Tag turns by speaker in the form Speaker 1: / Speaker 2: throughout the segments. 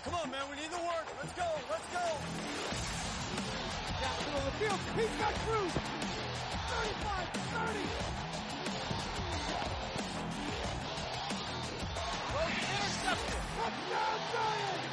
Speaker 1: Come on, man. We need the work. Let's go. Let's go.
Speaker 2: Down the middle of the field. He's got Cruz. 35, 30.
Speaker 1: Intercepted.
Speaker 2: Touchdown, Giants.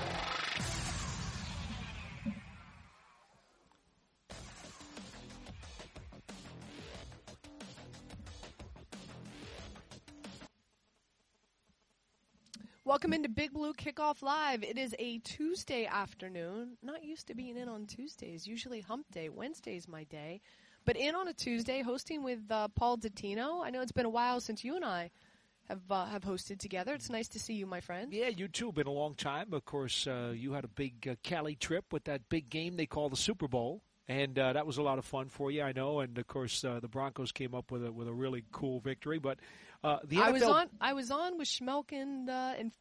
Speaker 3: Welcome into Big Blue Kickoff Live. It is a Tuesday afternoon. Not used to being in on Tuesdays. Usually hump day. Wednesday's my day. But in on a Tuesday, hosting with Paul Dottino. I know it's been a while since you and I have hosted together. It's nice to see you, my friend.
Speaker 4: Yeah, you too. Been a long time. Of course, you had a big Cali trip with that big game they call the Super Bowl. And that was a lot of fun for you, I know. And, of course, the Broncos came up with a really cool victory. But the NFL...
Speaker 3: I was on with Schmelk and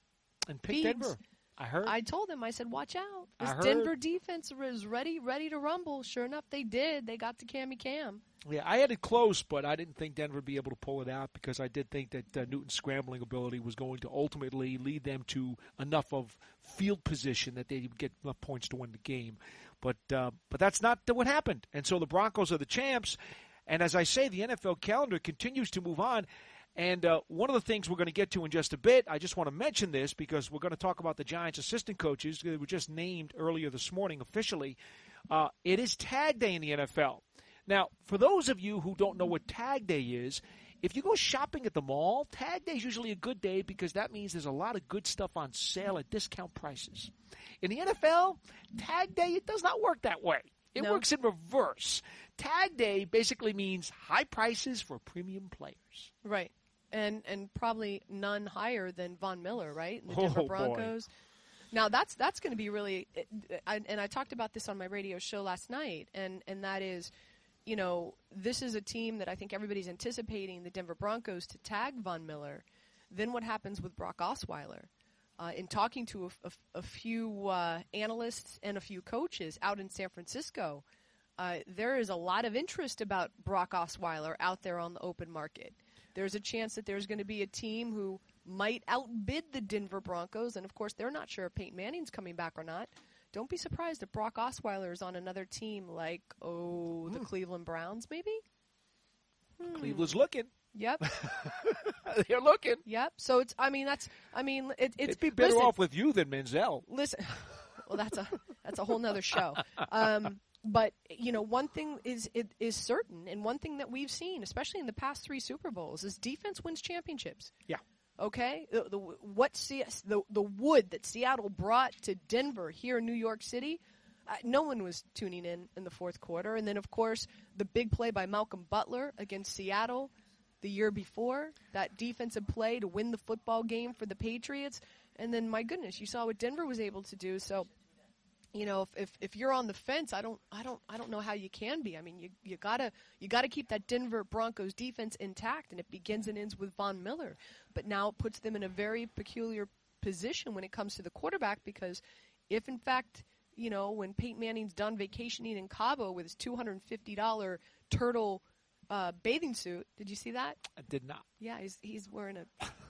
Speaker 4: picked Denver. I heard.
Speaker 3: I told him, I said, watch out. This Denver defense was ready to rumble. Sure enough, they did. They got to Cam.
Speaker 4: Yeah, I had it close, but I didn't think Denver would be able to pull it out because I did think that Newton's scrambling ability was going to ultimately lead them to enough of field position that they would get enough points to win the game. But that's not what happened. And so the Broncos are the champs. And as I say, the NFL calendar continues to move on. And one of the things we're going to get to in just a bit, I just want to mention this because we're going to talk about the Giants' assistant coaches. They were just named earlier this morning officially. It is Tag Day in the NFL. Now, for those of you who don't know what Tag Day is, if you go shopping at the mall, Tag Day is usually a good day because that means there's a lot of good stuff on sale at discount prices. In the NFL, Tag Day, it does not work that way. It works in reverse. Tag Day basically means high prices for premium players.
Speaker 3: Right. And probably none higher than Von Miller, right? And the Denver Broncos. Boy. Now, that's going to be really and I talked about this on my radio show last night, and that is, you know, this is a team that I think everybody's anticipating, the Denver Broncos, to tag Von Miller. Then what happens with Brock Osweiler? In talking to a few analysts and a few coaches out in San Francisco, there is a lot of interest about Brock Osweiler out there on the open market. There's a chance that there's going to be a team who might outbid the Denver Broncos, and of course they're not sure if Peyton Manning's coming back or not. Don't be surprised if Brock Osweiler is on another team like, the Cleveland Browns, maybe?
Speaker 4: Cleveland's looking.
Speaker 3: Yep.
Speaker 4: They're looking.
Speaker 3: Yep. So it's
Speaker 4: it'd be better off with you than Menzel.
Speaker 3: Listen, well, that's a whole nother show. But you know, one thing is certain, and one thing that we've seen, especially in the past 3 Super Bowls, is defense wins championships. Yeah. Okay. The wood that Seattle brought to Denver here in New York City. No one was tuning in the fourth quarter, and then of course the big play by Malcolm Butler against Seattle the year before, that defensive play to win the football game for the Patriots, and then my goodness, you saw what Denver was able to do. So, you know, if you're on the fence, I don't know how you can be. I mean, you gotta keep that Denver Broncos defense intact, and it begins and ends with Von Miller. But now it puts them in a very peculiar position when it comes to the quarterback, because if in fact, you know, when Peyton Manning's done vacationing in Cabo with his $250 turtle bathing suit. Did you see that?
Speaker 4: I did not.
Speaker 3: Yeah, he's wearing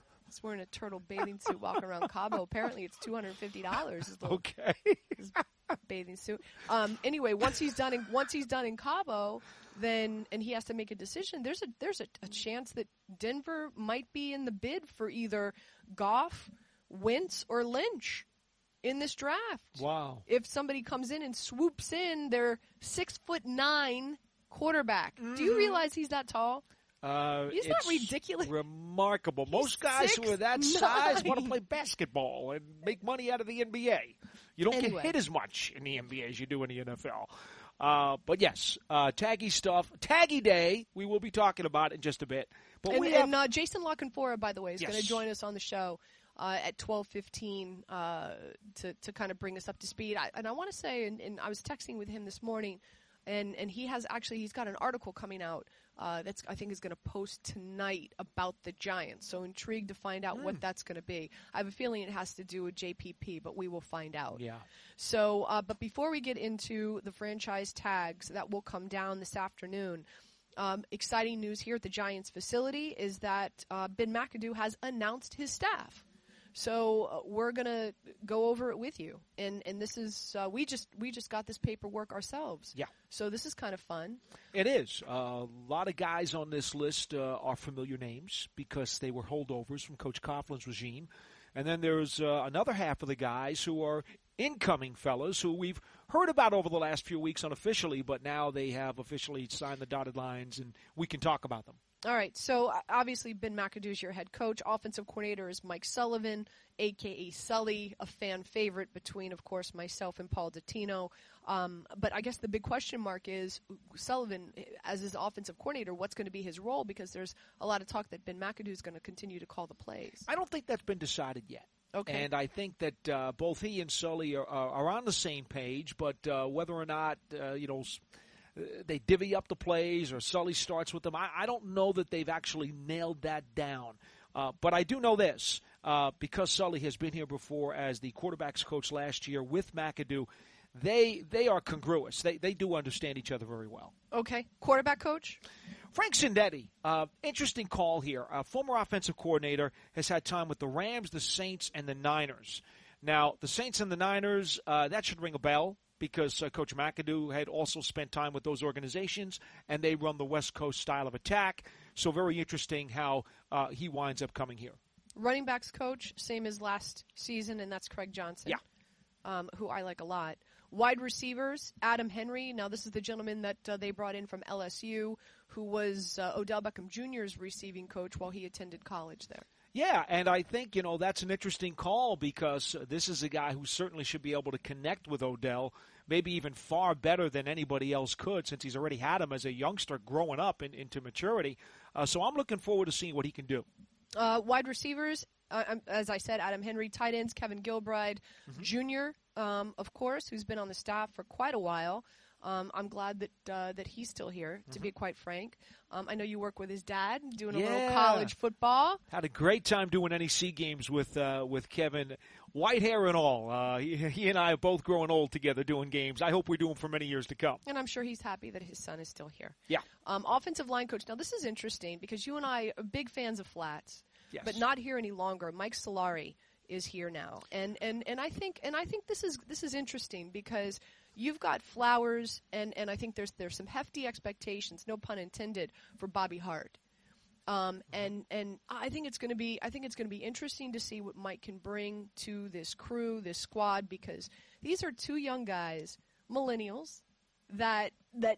Speaker 3: a turtle bathing suit walking around Cabo. Apparently, it's $250.
Speaker 4: Okay.
Speaker 3: His bathing suit. Anyway, once he's done in Cabo, then and he has to make a decision. There's a chance that Denver might be in the bid for either Goff, Wentz, or Lynch in this draft.
Speaker 4: Wow.
Speaker 3: If somebody comes in and swoops in their 6'9" quarterback. Mm-hmm. Do you realize he's that tall? Isn't that ridiculous?
Speaker 4: Remarkable. Most guys who are that size want to play basketball and make money out of the NBA. You don't get hit as much in the NBA as you do in the NFL. But yes, taggy stuff. Taggy Day, we will be talking about in just a bit. But
Speaker 3: Jason LaCanfora, by the way, is going to join us on the show at 12:15 to kind of bring us up to speed. I want to say, and I was texting with him this morning, and he's got an article coming out that's I think is going to post tonight about the Giants. So intrigued to find out what that's going to be. I have a feeling it has to do with JPP, but we will find out. Yeah. So, but before we get into the franchise tags that will come down this afternoon, exciting news here at the Giants facility is that Ben McAdoo has announced his staff. So we're gonna go over it with you, and this is we just got this paperwork ourselves.
Speaker 4: Yeah.
Speaker 3: So this is kind of fun.
Speaker 4: It is. A lot of guys on this list are familiar names because they were holdovers from Coach Coughlin's regime, and then there's another half of the guys who are incoming fellas who we've heard about over the last few weeks unofficially, but now they have officially signed the dotted lines, and we can talk about them.
Speaker 3: All right, so obviously Ben McAdoo's your head coach. Offensive coordinator is Mike Sullivan, a.k.a. Sully, a fan favorite between, of course, myself and Paul Dottino. But I guess the big question mark is Sullivan, as his offensive coordinator, what's going to be his role? Because there's a lot of talk that Ben McAdoo is going to continue to call the plays.
Speaker 4: I don't think that's been decided yet.
Speaker 3: Okay.
Speaker 4: And I think that both he and Sully are on the same page, but whether or not, they divvy up the plays or Sully starts with them, I don't know that they've actually nailed that down. But I do know this, because Sully has been here before as the quarterbacks coach last year with McAdoo, they are congruous. They do understand each other very well.
Speaker 3: Okay. Quarterback coach?
Speaker 4: Frank Cindetti, interesting call here. Former offensive coordinator, has had time with the Rams, the Saints, and the Niners. Now, the Saints and the Niners, that should ring a bell because Coach McAdoo had also spent time with those organizations, and they run the West Coast style of attack. So very interesting how he winds up coming here.
Speaker 3: Running backs coach, same as last season, and that's Craig Johnson, who I like a lot. Wide receivers, Adam Henry. Now, this is the gentleman that they brought in from LSU, who was Odell Beckham Jr.'s receiving coach while he attended college there.
Speaker 4: Yeah, and I think, that's an interesting call because this is a guy who certainly should be able to connect with Odell, maybe even far better than anybody else could since he's already had him as a youngster growing up into maturity. So I'm looking forward to seeing what he can do.
Speaker 3: Wide receivers, as I said, Adam Henry. Tight ends, Kevin Gilbride Jr., of course, who's been on the staff for quite a while. I'm glad that he's still here, to be quite frank. I know you work with his dad, doing a little college football.
Speaker 4: Had a great time doing NEC games with Kevin, white hair and all. He and I are both growing old together doing games. I hope we do them for many years to come.
Speaker 3: And I'm sure he's happy that his son is still here.
Speaker 4: Yeah.
Speaker 3: Offensive line coach. Now, this is interesting because you and I are big fans of flats, but not here any longer. Mike Solari is here now, and I think this is interesting because you've got Flowers, and I think there's some hefty expectations, no pun intended, for Bobby Hart. And I think it's going to be interesting to see what Mike can bring to this crew, this squad, because these are two young guys, millennials, that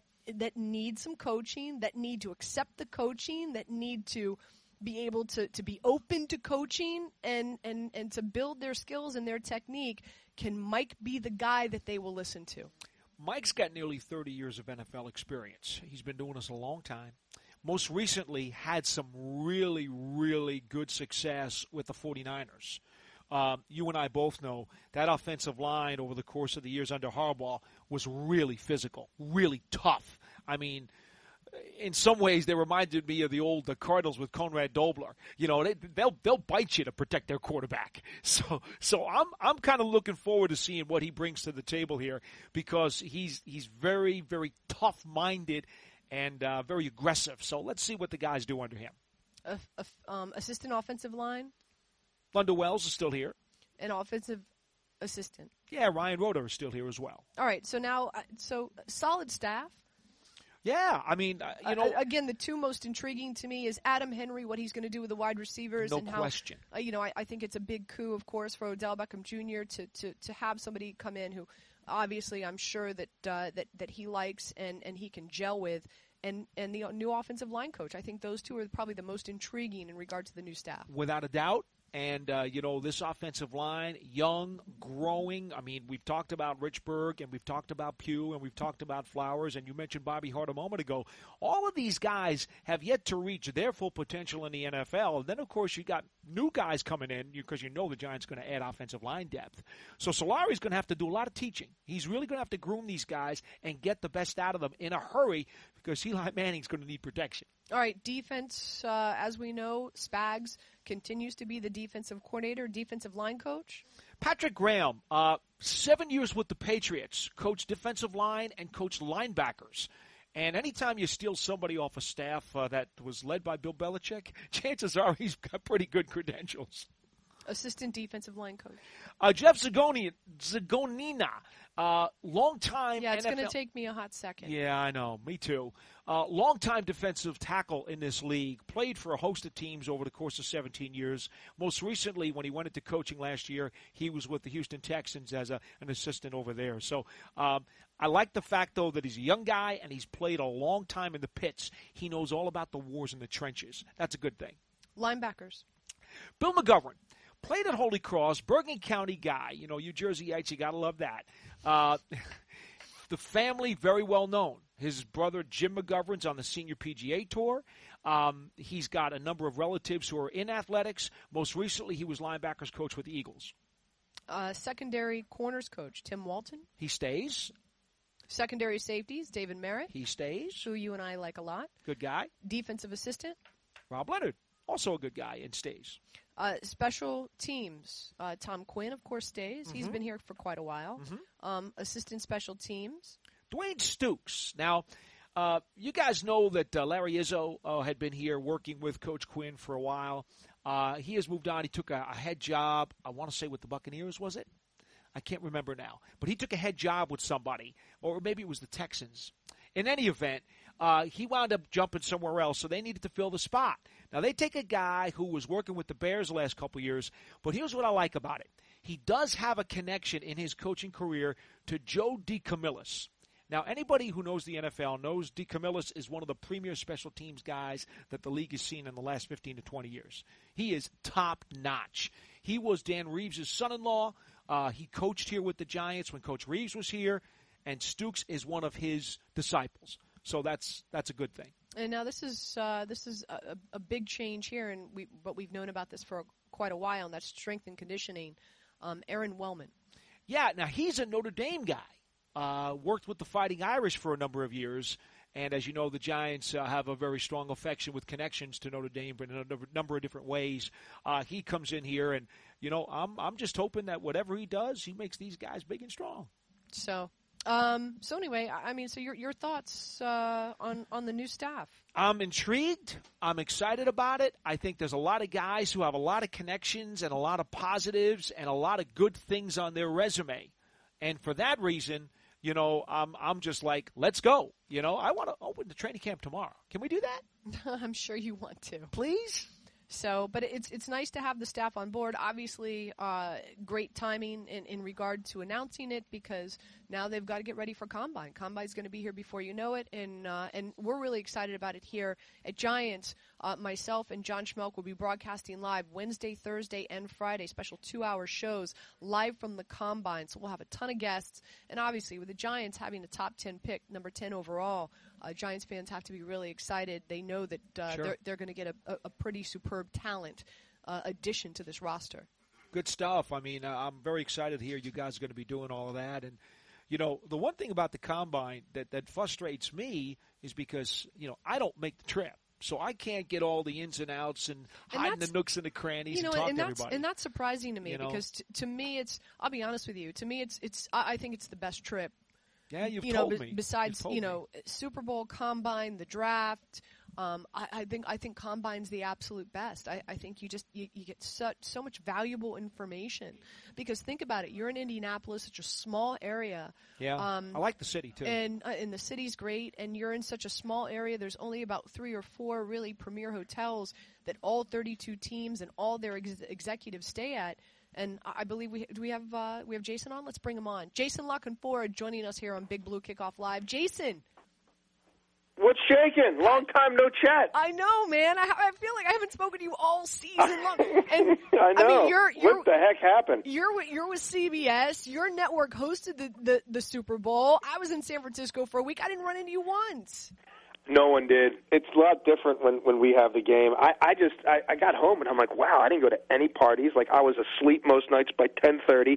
Speaker 3: need some coaching, that need to accept the coaching, that need to be able to be open to coaching and to build their skills and their technique. Can Mike be the guy that they will listen to?
Speaker 4: Mike's got nearly 30 years of NFL experience. He's been doing this a long time. Most recently had some really, really good success with the 49ers. You and I both know that offensive line over the course of the years under Harbaugh was really physical, really tough. I mean, in some ways, they reminded me of the old Cardinals with Conrad Dobler. They'll bite you to protect their quarterback. So I'm kind of looking forward to seeing what he brings to the table here because he's very, very tough-minded and very aggressive. So let's see what the guys do under him.
Speaker 3: Assistant offensive line.
Speaker 4: Lunda Wells is still here.
Speaker 3: An offensive assistant.
Speaker 4: Yeah, Ryan Roeder is still here as well.
Speaker 3: All right. So now, solid staff.
Speaker 4: Yeah, I mean,
Speaker 3: again, the two most intriguing to me is Adam Henry, what he's going to do with the wide receivers.
Speaker 4: No
Speaker 3: and how,
Speaker 4: question.
Speaker 3: I think it's a big coup, of course, for Odell Beckham Jr. to have somebody come in who, obviously, I'm sure that he likes and he can gel with, and the new offensive line coach. I think those two are probably the most intriguing in regard to the new staff.
Speaker 4: Without a doubt. And, this offensive line, young, growing. I mean, we've talked about Richburg, and we've talked about Pugh, and we've talked about Flowers, and you mentioned Bobby Hart a moment ago. All of these guys have yet to reach their full potential in the NFL. And then, of course, you got new guys coming in because the Giants are going to add offensive line depth. So Solari's going to have to do a lot of teaching. He's really going to have to groom these guys and get the best out of them in a hurry because Eli Manning's going to need protection.
Speaker 3: All right, defense, as we know, Spags continues to be the defensive coordinator, defensive line coach.
Speaker 4: Patrick Graham, 7 years with the Patriots, coached defensive line and coached linebackers. And anytime you steal somebody off a staff that was led by Bill Belichick, chances are he's got pretty good credentials.
Speaker 3: assistant defensive line coach.
Speaker 4: Jeff Zagonina, long-time
Speaker 3: Yeah, it's
Speaker 4: NFL
Speaker 3: going to take me a hot second.
Speaker 4: Yeah, I know. Me too. Long-time defensive tackle in this league. Played for a host of teams over the course of 17 years. Most recently, when he went into coaching last year, he was with the Houston Texans as an assistant over there. So I like the fact, though, that he's a young guy and he's played a long time in the pits. He knows all about the wars in the trenches. That's a good thing.
Speaker 3: Linebackers.
Speaker 4: Bill McGovern. Played at Holy Cross, Bergen County guy. You know, you Jerseyites, you got to love that. The family, very well known. His brother, Jim McGovern's on the Senior PGA Tour. He's got a number of relatives who are in athletics. Most recently, he was linebackers coach with the Eagles.
Speaker 3: Secondary corners coach, Tim Walton.
Speaker 4: He stays.
Speaker 3: Secondary safeties, David Merritt.
Speaker 4: He stays.
Speaker 3: Who you and I like a lot.
Speaker 4: Good guy.
Speaker 3: Defensive assistant.
Speaker 4: Rob Leonard, also a good guy, and stays.
Speaker 3: Special teams, Tom Quinn, of course, stays. He's been here for quite a while. Assistant special teams.
Speaker 4: Dwayne Stukes. Now, you guys know that Larry Izzo had been here working with Coach Quinn for a while. He has moved on. He took a head job, I want to say with the Buccaneers, was it? I can't remember now. But he took a head job with somebody, or maybe it was the Texans. In any event, he wound up jumping somewhere else, so they needed to fill the spot. Now, they take a guy who was working with the Bears the last couple of years, but here's what I like about it. He does have a connection in his coaching career to Joe DeCamillis. Now, anybody who knows the NFL knows DeCamillis is one of the premier special teams guys that the league has seen in the last 15 to 20 years. He is top-notch. He was Dan Reeves' son-in-law. He coached here with the Giants when Coach Reeves was here, and Stukes is one of his disciples. So that's a good thing.
Speaker 3: And now this is a big change here, but we've known about this for quite a while, and that's strength and conditioning. Aaron Wellman.
Speaker 4: Yeah, now he's a Notre Dame guy. Worked with the Fighting Irish for a number of years, and as you know, the Giants have a very strong affection with connections to Notre Dame in a number of different ways. He comes in here, and you know, I'm just hoping that whatever he does, he makes these guys big and strong.
Speaker 3: So anyway, I mean, so your thoughts on the new staff?
Speaker 4: I'm intrigued. I'm excited about it. I think there's a lot of guys who have a lot of connections and a lot of positives and a lot of good things on their resume, and for that reason, you know, I'm just like, let's go. You know, I want to open the training camp tomorrow. Can we do that?
Speaker 3: I'm sure you want to.
Speaker 4: Please?
Speaker 3: So, but it's nice to have the staff on board. Obviously, great timing in regard to announcing it because now they've got to get ready for Combine. Combine's going to be here before you know it, and we're really excited about it here at Giants. Myself and John Schmelk will be broadcasting live Wednesday, Thursday, and Friday, special 2-hour shows live from the Combine. So we'll have a ton of guests, and obviously with the Giants having a top 10 pick, number 10 overall, Giants fans have to be really excited. They know that
Speaker 4: Sure.
Speaker 3: they're going to get a pretty superb talent addition to this roster.
Speaker 4: Good stuff. I mean, I'm very excited to hear you guys are going to be doing all of that. And, you know, the one thing about the Combine that frustrates me is because, you know, I don't make the trip. So I can't get all the ins and outs and hide in the nooks and the crannies and talk to everybody.
Speaker 3: And that's surprising to me,
Speaker 4: you know?
Speaker 3: Because to me it's, I'll be honest with you, to me I think it's the best trip.
Speaker 4: Yeah, you've
Speaker 3: told
Speaker 4: me.
Speaker 3: Besides, Super Bowl, Combine, the draft, I think Combine's the absolute best. I think you get so much valuable information because think about it. You're in Indianapolis, such a small area.
Speaker 4: Yeah, I like the city too.
Speaker 3: And the city's great, and you're in such a small area. There's only about 3 or 4 really premier hotels that all 32 teams and all their executives stay at. And I believe we have Jason on. Let's bring him on. Jason Lockenford joining us here on Big Blue Kickoff Live. Jason.
Speaker 5: What's shaking? Long time no chat.
Speaker 3: I know, man. I feel like I haven't spoken to you all season long. And
Speaker 5: I know.
Speaker 3: I mean,
Speaker 5: what the heck happened?
Speaker 3: You're with CBS. Your network hosted the Super Bowl. I was in San Francisco for a week. I didn't run into you once.
Speaker 5: No one did. It's a lot different when we have the game. I got home and I'm like, wow, I didn't go to any parties. Like I was asleep most nights by 10:30.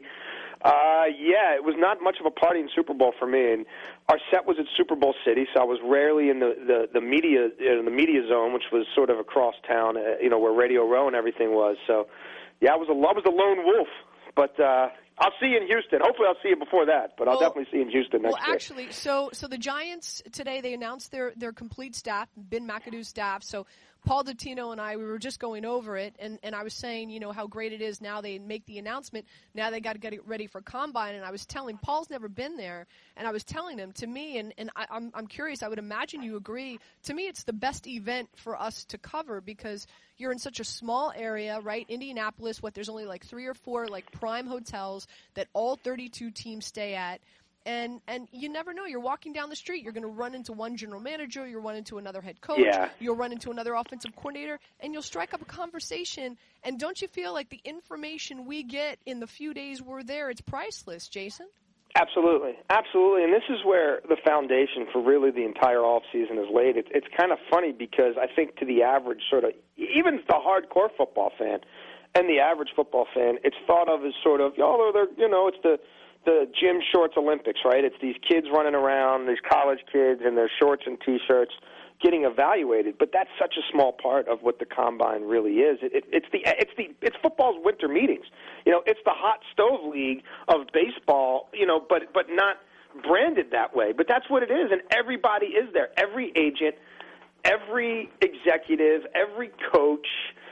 Speaker 5: Yeah, it was not much of a party in Super Bowl for me. And our set was at Super Bowl City, so I was rarely in the media zone, which was sort of across town, where Radio Row and everything was. So, yeah, I was the lone wolf. But I'll see you in Houston. Hopefully I'll see you before that, but I'll definitely see you in Houston next year.
Speaker 3: Well, actually, so the Giants today, they announced their complete staff, Ben McAdoo's staff. So Paul Dottino and I, we were just going over it, and I was saying, you know, how great it is now they make the announcement. Now they got to get it ready for Combine, and I was telling, Paul's never been there, and I was telling him, to me, and I'm curious, I would imagine you agree, to me it's the best event for us to cover because you're in such a small area, right? Indianapolis, there's only like 3 or 4 like prime hotels that all 32 teams stay at. And you never know. You're walking down the street. You're going to run into one general manager. You'll run into another head coach.
Speaker 5: Yeah.
Speaker 3: You'll run into another offensive coordinator. And you'll strike up a conversation. And don't you feel like the information we get in the few days we're there, it's priceless, Jason?
Speaker 5: Absolutely. Absolutely. And this is where the foundation for really the entire offseason is laid. It's kind of funny because I think to the average sort of, even the hardcore football fan and the average football fan, it's thought of as sort of, it's the gym shorts Olympics, right? It's these kids running around, these college kids in their shorts and T-shirts getting evaluated. But that's such a small part of what the Combine really is. It's football's winter meetings. You know, it's the hot stove league of baseball. You know, but not branded that way. But that's what it is, and everybody is there. Every agent, every executive, every coach.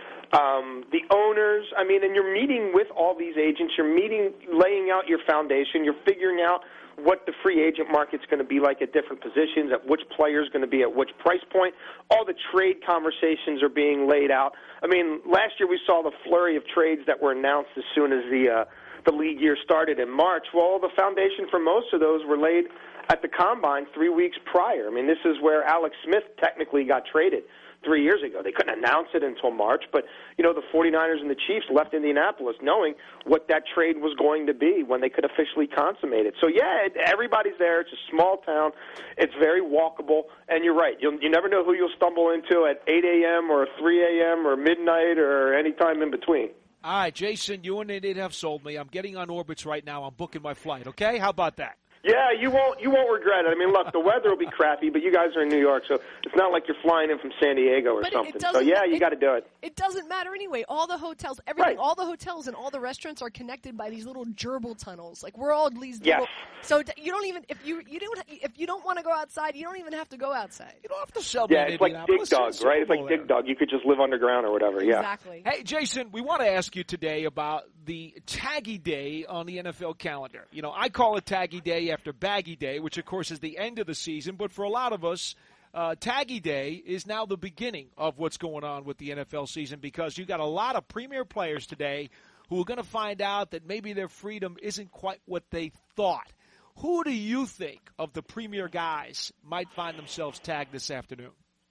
Speaker 5: The owners, and you're meeting with all these agents. You're laying out your foundation. You're figuring out what the free agent market's going to be like at different positions, at which player's going to be at which price point. All the trade conversations are being laid out. Last year we saw the flurry of trades that were announced as soon as the league year started in March. Well, the foundation for most of those were laid at the Combine 3 weeks prior. This is where Alex Smith technically got traded 3 years ago. They couldn't announce it until March, but, the 49ers and the Chiefs left Indianapolis knowing what that trade was going to be when they could officially consummate it. So, yeah, everybody's there. It's a small town. It's very walkable, and you're right. You never know who you'll stumble into at 8 a.m. or 3 a.m. or midnight or any time in between.
Speaker 4: All right, Jason, you and Nate have sold me. I'm getting on Orbitz right now. I'm booking my flight, okay? How about that?
Speaker 5: Yeah, you won't regret it. Look, the weather will be crappy, but you guys are in New York, so it's not like you're flying in from San Diego or something. So, yeah, you got to do it.
Speaker 3: It doesn't matter anyway. All the hotels, everything, all the hotels and all the restaurants are connected by these little gerbil tunnels. Like, we're all these little... So you don't even... If you don't want to go outside, you don't even have to go outside.
Speaker 4: You don't have to sell me
Speaker 5: it's like Dig Dug, right? It's like Dig Dug. You could just live underground or whatever,
Speaker 3: Exactly.
Speaker 4: Hey, Jason, we want to ask you today about the Taggy Day on the NFL calendar. I call it Taggy Day after Baggy Day, which, of course, is the end of the season. But for a lot of us, Taggy Day is now the beginning of what's going on with the NFL season because you got a lot of premier players today who are going to find out that maybe their freedom isn't quite what they thought. Who do you think of the premier guys might find themselves tagged this afternoon?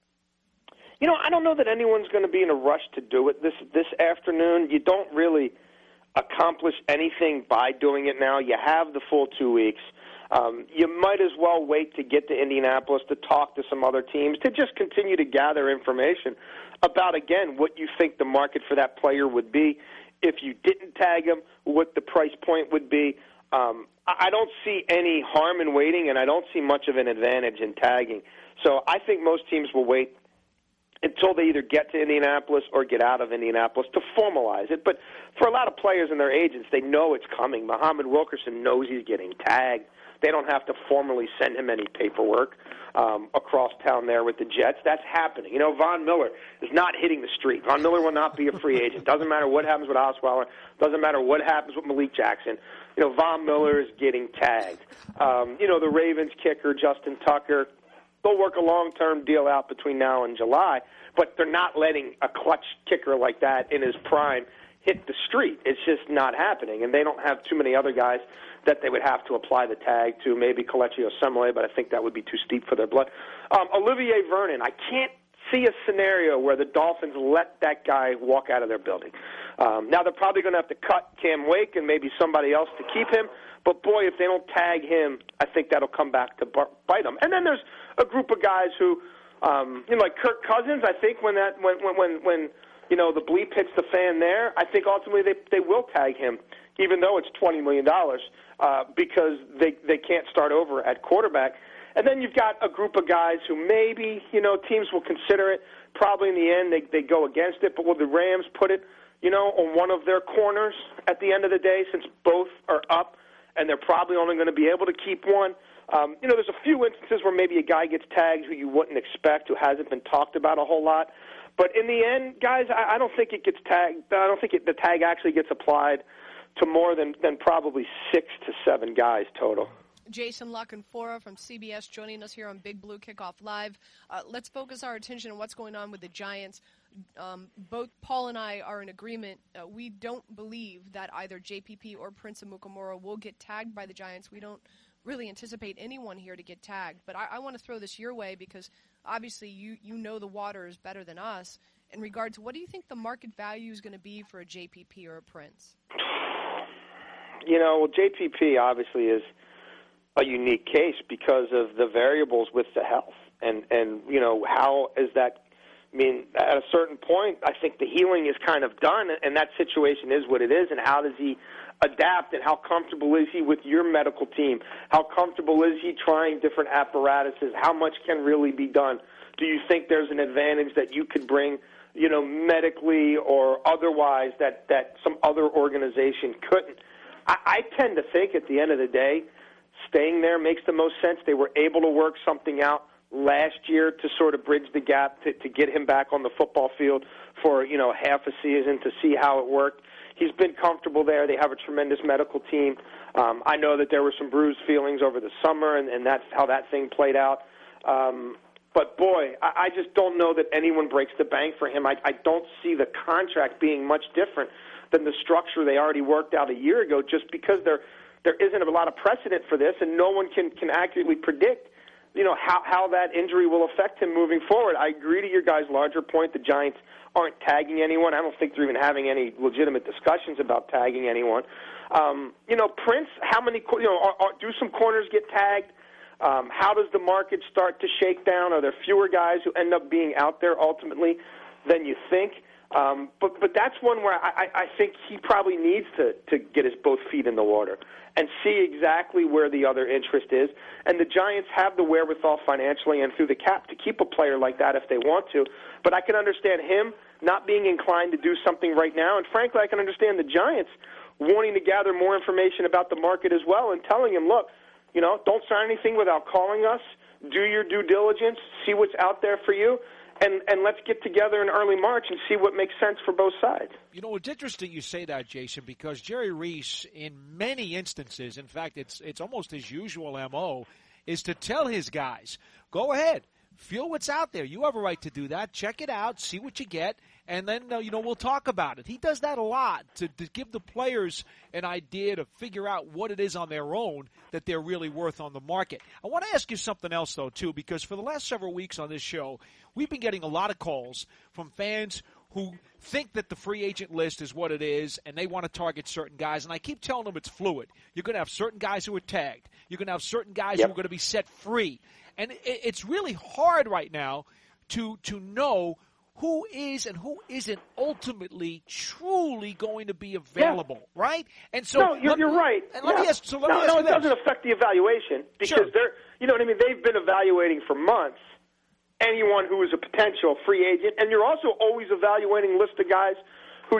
Speaker 5: I don't know that anyone's going to be in a rush to do it this afternoon. You don't really accomplish anything by doing it now. You have the full 2 weeks. You might as well wait to get to Indianapolis to talk to some other teams, to just continue to gather information about, again, what you think the market for that player would be. If you didn't tag him, what the price point would be. I don't see any harm in waiting, and I don't see much of an advantage in tagging. So I think most teams will wait until they either get to Indianapolis or get out of Indianapolis to formalize it. But for a lot of players and their agents, they know it's coming. Muhammad Wilkerson knows he's getting tagged. They don't have to formally send him any paperwork across town there with the Jets. That's happening. Von Miller is not hitting the street. Von Miller will not be a free agent. Doesn't matter what happens with Osweiler. Doesn't matter what happens with Malik Jackson. Von Miller is getting tagged. The Ravens kicker, Justin Tucker, they'll work a long-term deal out between now and July, but they're not letting a clutch kicker like that in his prime hit the street. It's just not happening, and they don't have too many other guys that they would have to apply the tag to, maybe Kelechi Osemele, but I think that would be too steep for their blood. Olivier Vernon, I can't see a scenario where the Dolphins let that guy walk out of their building. Now they're probably going to have to cut Cam Wake and maybe somebody else to keep him, but boy, if they don't tag him, I think that'll come back to bite them. And then there's a group of guys who, like Kirk Cousins, I think when the bleep hits the fan there, I think ultimately they will tag him, even though it's $20 million, because they can't start over at quarterback. And then you've got a group of guys who maybe, teams will consider it. Probably in the end they go against it, but will the Rams put it, on one of their corners at the end of the day, since both are up and they're probably only going to be able to keep one? There's a few instances where maybe a guy gets tagged who you wouldn't expect, who hasn't been talked about a whole lot. But in the end, guys, I don't think it gets tagged. I don't think the tag actually gets applied to more than probably 6 to 7 guys total.
Speaker 3: Jason LaCanfora from CBS joining us here on Big Blue Kickoff Live. Let's focus our attention on what's going on with the Giants. Both Paul and I are in agreement. We don't believe that either JPP or Prince Amukamara will get tagged by the Giants. We don't really anticipate anyone here to get tagged. But I want to throw this your way because obviously you know the waters better than us. In regard to what do you think the market value is going to be for a JPP or a Prince?
Speaker 5: Well, JPP obviously is a unique case because of the variables with the health. And how is that? I mean, at a certain point, I think the healing is kind of done, and that situation is what it is. And how does he adapt, and how comfortable is he with your medical team? How comfortable is he trying different apparatuses? How much can really be done? Do you think there's an advantage that you could bring, medically or otherwise that some other organization couldn't? I tend to think at the end of the day, staying there makes the most sense. They were able to work something out last year to sort of bridge the gap to get him back on the football field for, half a season to see how it worked. He's been comfortable there. They have a tremendous medical team. I know that there were some bruised feelings over the summer, and that's how that thing played out. But, boy, I just don't know that anyone breaks the bank for him. I don't see the contract being much different than the structure they already worked out a year ago just because there isn't a lot of precedent for this, and no one can accurately predict how that injury will affect him moving forward. I agree to your guys' larger point. The Giants aren't tagging anyone. I don't think they're even having any legitimate discussions about tagging anyone. Prince, how many, do some corners get tagged? How does the market start to shake down? Are there fewer guys who end up being out there ultimately than you think? But that's one where I think he probably needs to get his both feet in the water and see exactly where the other interest is. And the Giants have the wherewithal financially and through the cap to keep a player like that if they want to. But I can understand him not being inclined to do something right now. And frankly, I can understand the Giants wanting to gather more information about the market as well and telling him, look, don't sign anything without calling us. Do your due diligence. See what's out there for you. And let's get together in early March and see what makes sense for both sides.
Speaker 4: It's interesting you say that, Jason, because Jerry Reese, in many instances, in fact, it's almost his usual MO, is to tell his guys, go ahead, feel what's out there. You have a right to do that. Check it out, see what you get, and then, we'll talk about it. He does that a lot to give the players an idea to figure out what it is on their own that they're really worth on the market. I want to ask you something else, though, too, because for the last several weeks on this show, we've been getting a lot of calls from fans who think that the free agent list is what it is and they want to target certain guys. And I keep telling them it's fluid. You're going to have certain guys who are tagged. You're going to have certain guys who are going to be set free. And it's really hard right now to know who is and who isn't ultimately truly going to be available, right? And so
Speaker 5: no, you're right.
Speaker 4: And let me ask you
Speaker 5: it doesn't affect the evaluation because they're, they've been evaluating for months anyone who is a potential free agent, and you're also always evaluating a list of guys who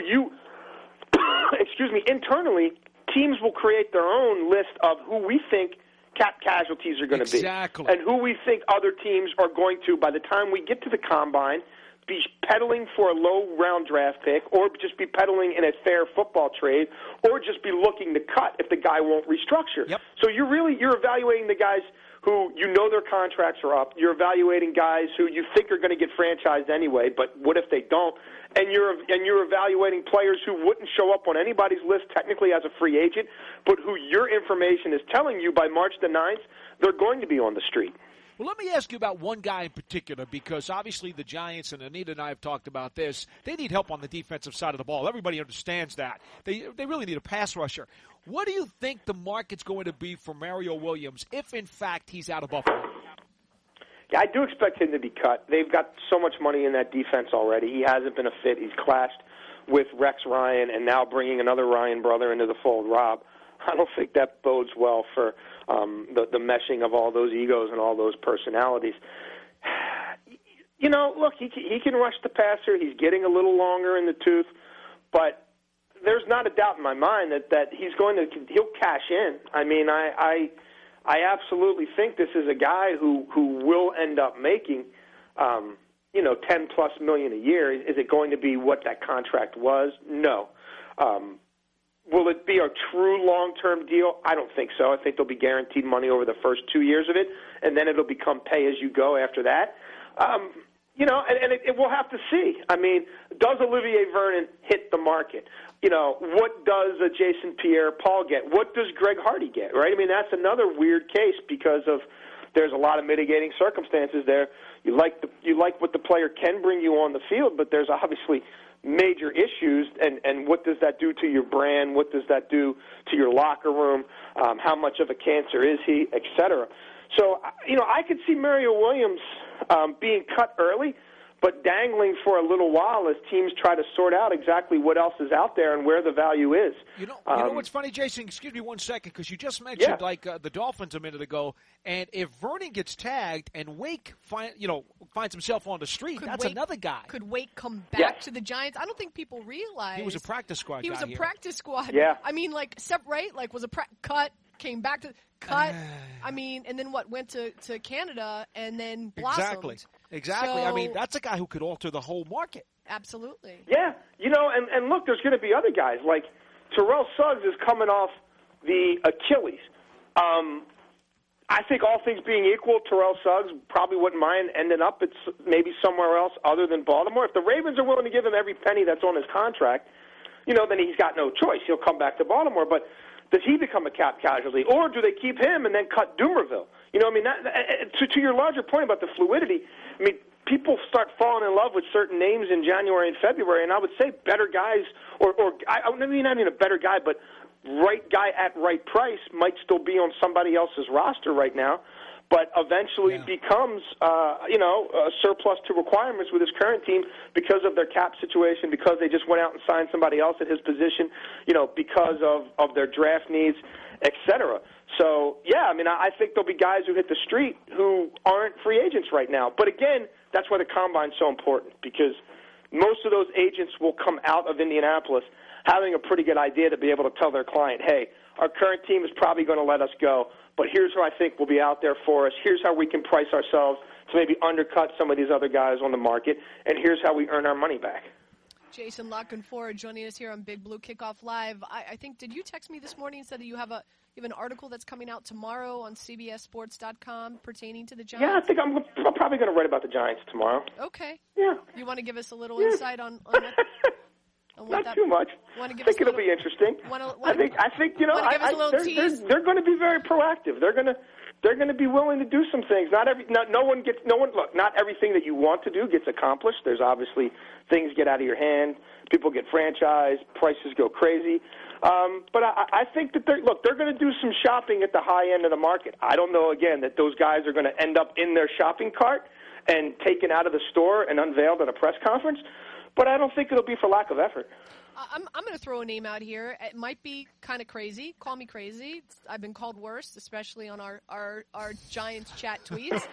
Speaker 5: internally, teams will create their own list of who we think cap casualties are going to be. And who we think other teams are going to, by the time we get to the combine, be peddling for a low-round draft pick or just be peddling in a fair football trade or just be looking to cut if the guy won't restructure.
Speaker 4: Yep.
Speaker 5: So you're evaluating the guys who their contracts are up. You're evaluating guys who you think are going to get franchised anyway, but what if they don't? And you're evaluating players who wouldn't show up on anybody's list technically as a free agent, but who your information is telling you by March the 9th they're going to be on the street.
Speaker 4: Well, let me ask you about one guy in particular, because obviously the Giants, and Anita and I have talked about this, they need help on the defensive side of the ball. Everybody understands that. They really need a pass rusher. What do you think the market's going to be for Mario Williams if, in fact, he's out of Buffalo?
Speaker 5: Yeah, I do expect him to be cut. They've got so much money in that defense already. He hasn't been a fit. He's clashed with Rex Ryan and now bringing another Ryan brother into the fold, Rob. I don't think that bodes well for the meshing of all those egos and all those personalities. Look, he can rush the passer. He's getting a little longer in the tooth, but there's not a doubt in my mind that he'll cash in. I mean, I absolutely think this is a guy who will end up making $10+ million a year. Is it going to be what that contract was? No. Will it be a true long-term deal? I don't think so. I think there'll be guaranteed money over the first 2 years of it, and then it'll become pay-as-you-go after that. We'll have to see. I mean, does Olivier Vernon hit the market? What does Jason Pierre-Paul get? What does Greg Hardy get, right? I mean, that's another weird case because there's a lot of mitigating circumstances there. You like what the player can bring you on the field, but there's obviously major issues, and what does that do to your brand? What does that do to your locker room? How much of a cancer is he, et cetera? So, I could see Mario Williams being cut early, but dangling for a little while as teams try to sort out exactly what else is out there and where the value is.
Speaker 4: You know what's funny, Jason? Excuse me 1 second, because you just mentioned the Dolphins a minute ago, and if Vernon gets tagged and Wake finds himself on the street, that's another guy.
Speaker 3: Could Wake come back to the Giants? I don't think people realize
Speaker 4: he was a practice squad.
Speaker 3: He was a practice squad.
Speaker 5: Yeah.
Speaker 3: I mean, right? Was a cut, came back to cut. I mean, and then went to Canada and then blossomed.
Speaker 4: Exactly.
Speaker 3: So,
Speaker 4: I mean, that's a guy who could alter the whole market.
Speaker 3: Absolutely.
Speaker 5: Yeah. And look, there's going to be other guys. Like Terrell Suggs is coming off the Achilles. I think all things being equal, Terrell Suggs probably wouldn't mind ending up maybe somewhere else other than Baltimore. If the Ravens are willing to give him every penny that's on his contract, then he's got no choice. He'll come back to Baltimore. But does he become a cap casualty, or do they keep him and then cut Dumerville? To your larger point about the fluidity, I mean, people start falling in love with certain names in January and February, and I would say better guys, or I mean, not even a better guy, but right guy at right price might still be on somebody else's roster right now, but eventually becomes, a surplus to requirements with his current team because of their cap situation, because they just went out and signed somebody else at his position, because of their draft needs, et cetera. So, I think there'll be guys who hit the street who aren't free agents right now. But again, that's why the Combine's so important, because most of those agents will come out of Indianapolis having a pretty good idea to be able to tell their client, hey, our current team is probably going to let us go, but here's who I think will be out there for us. Here's how we can price ourselves to maybe undercut some of these other guys on the market, and here's how we earn our money back.
Speaker 3: Jason La Canfora joining us here on Big Blue Kickoff Live. I think, did you text me this morning and said that you have an article that's coming out tomorrow on CBSSports.com pertaining to the Giants?
Speaker 5: Yeah, I think I'm probably going to write about the Giants tomorrow.
Speaker 3: Okay.
Speaker 5: Yeah.
Speaker 3: You want to give us a little insight on what
Speaker 5: Not too much. I think it'll be interesting. I think they're going to be very proactive. They're going to be willing to do some things. Not everything that you want to do gets accomplished. There's obviously things get out of your hand. People get franchised. Prices go crazy. But I think that they're going to do some shopping at the high end of the market. I don't know, again, that those guys are going to end up in their shopping cart and taken out of the store and unveiled at a press conference. But I don't think it'll be for lack of effort.
Speaker 3: I'm going to throw a name out here. It might be kind of crazy. Call me crazy. I've been called worse, especially on our Giants chat tweets.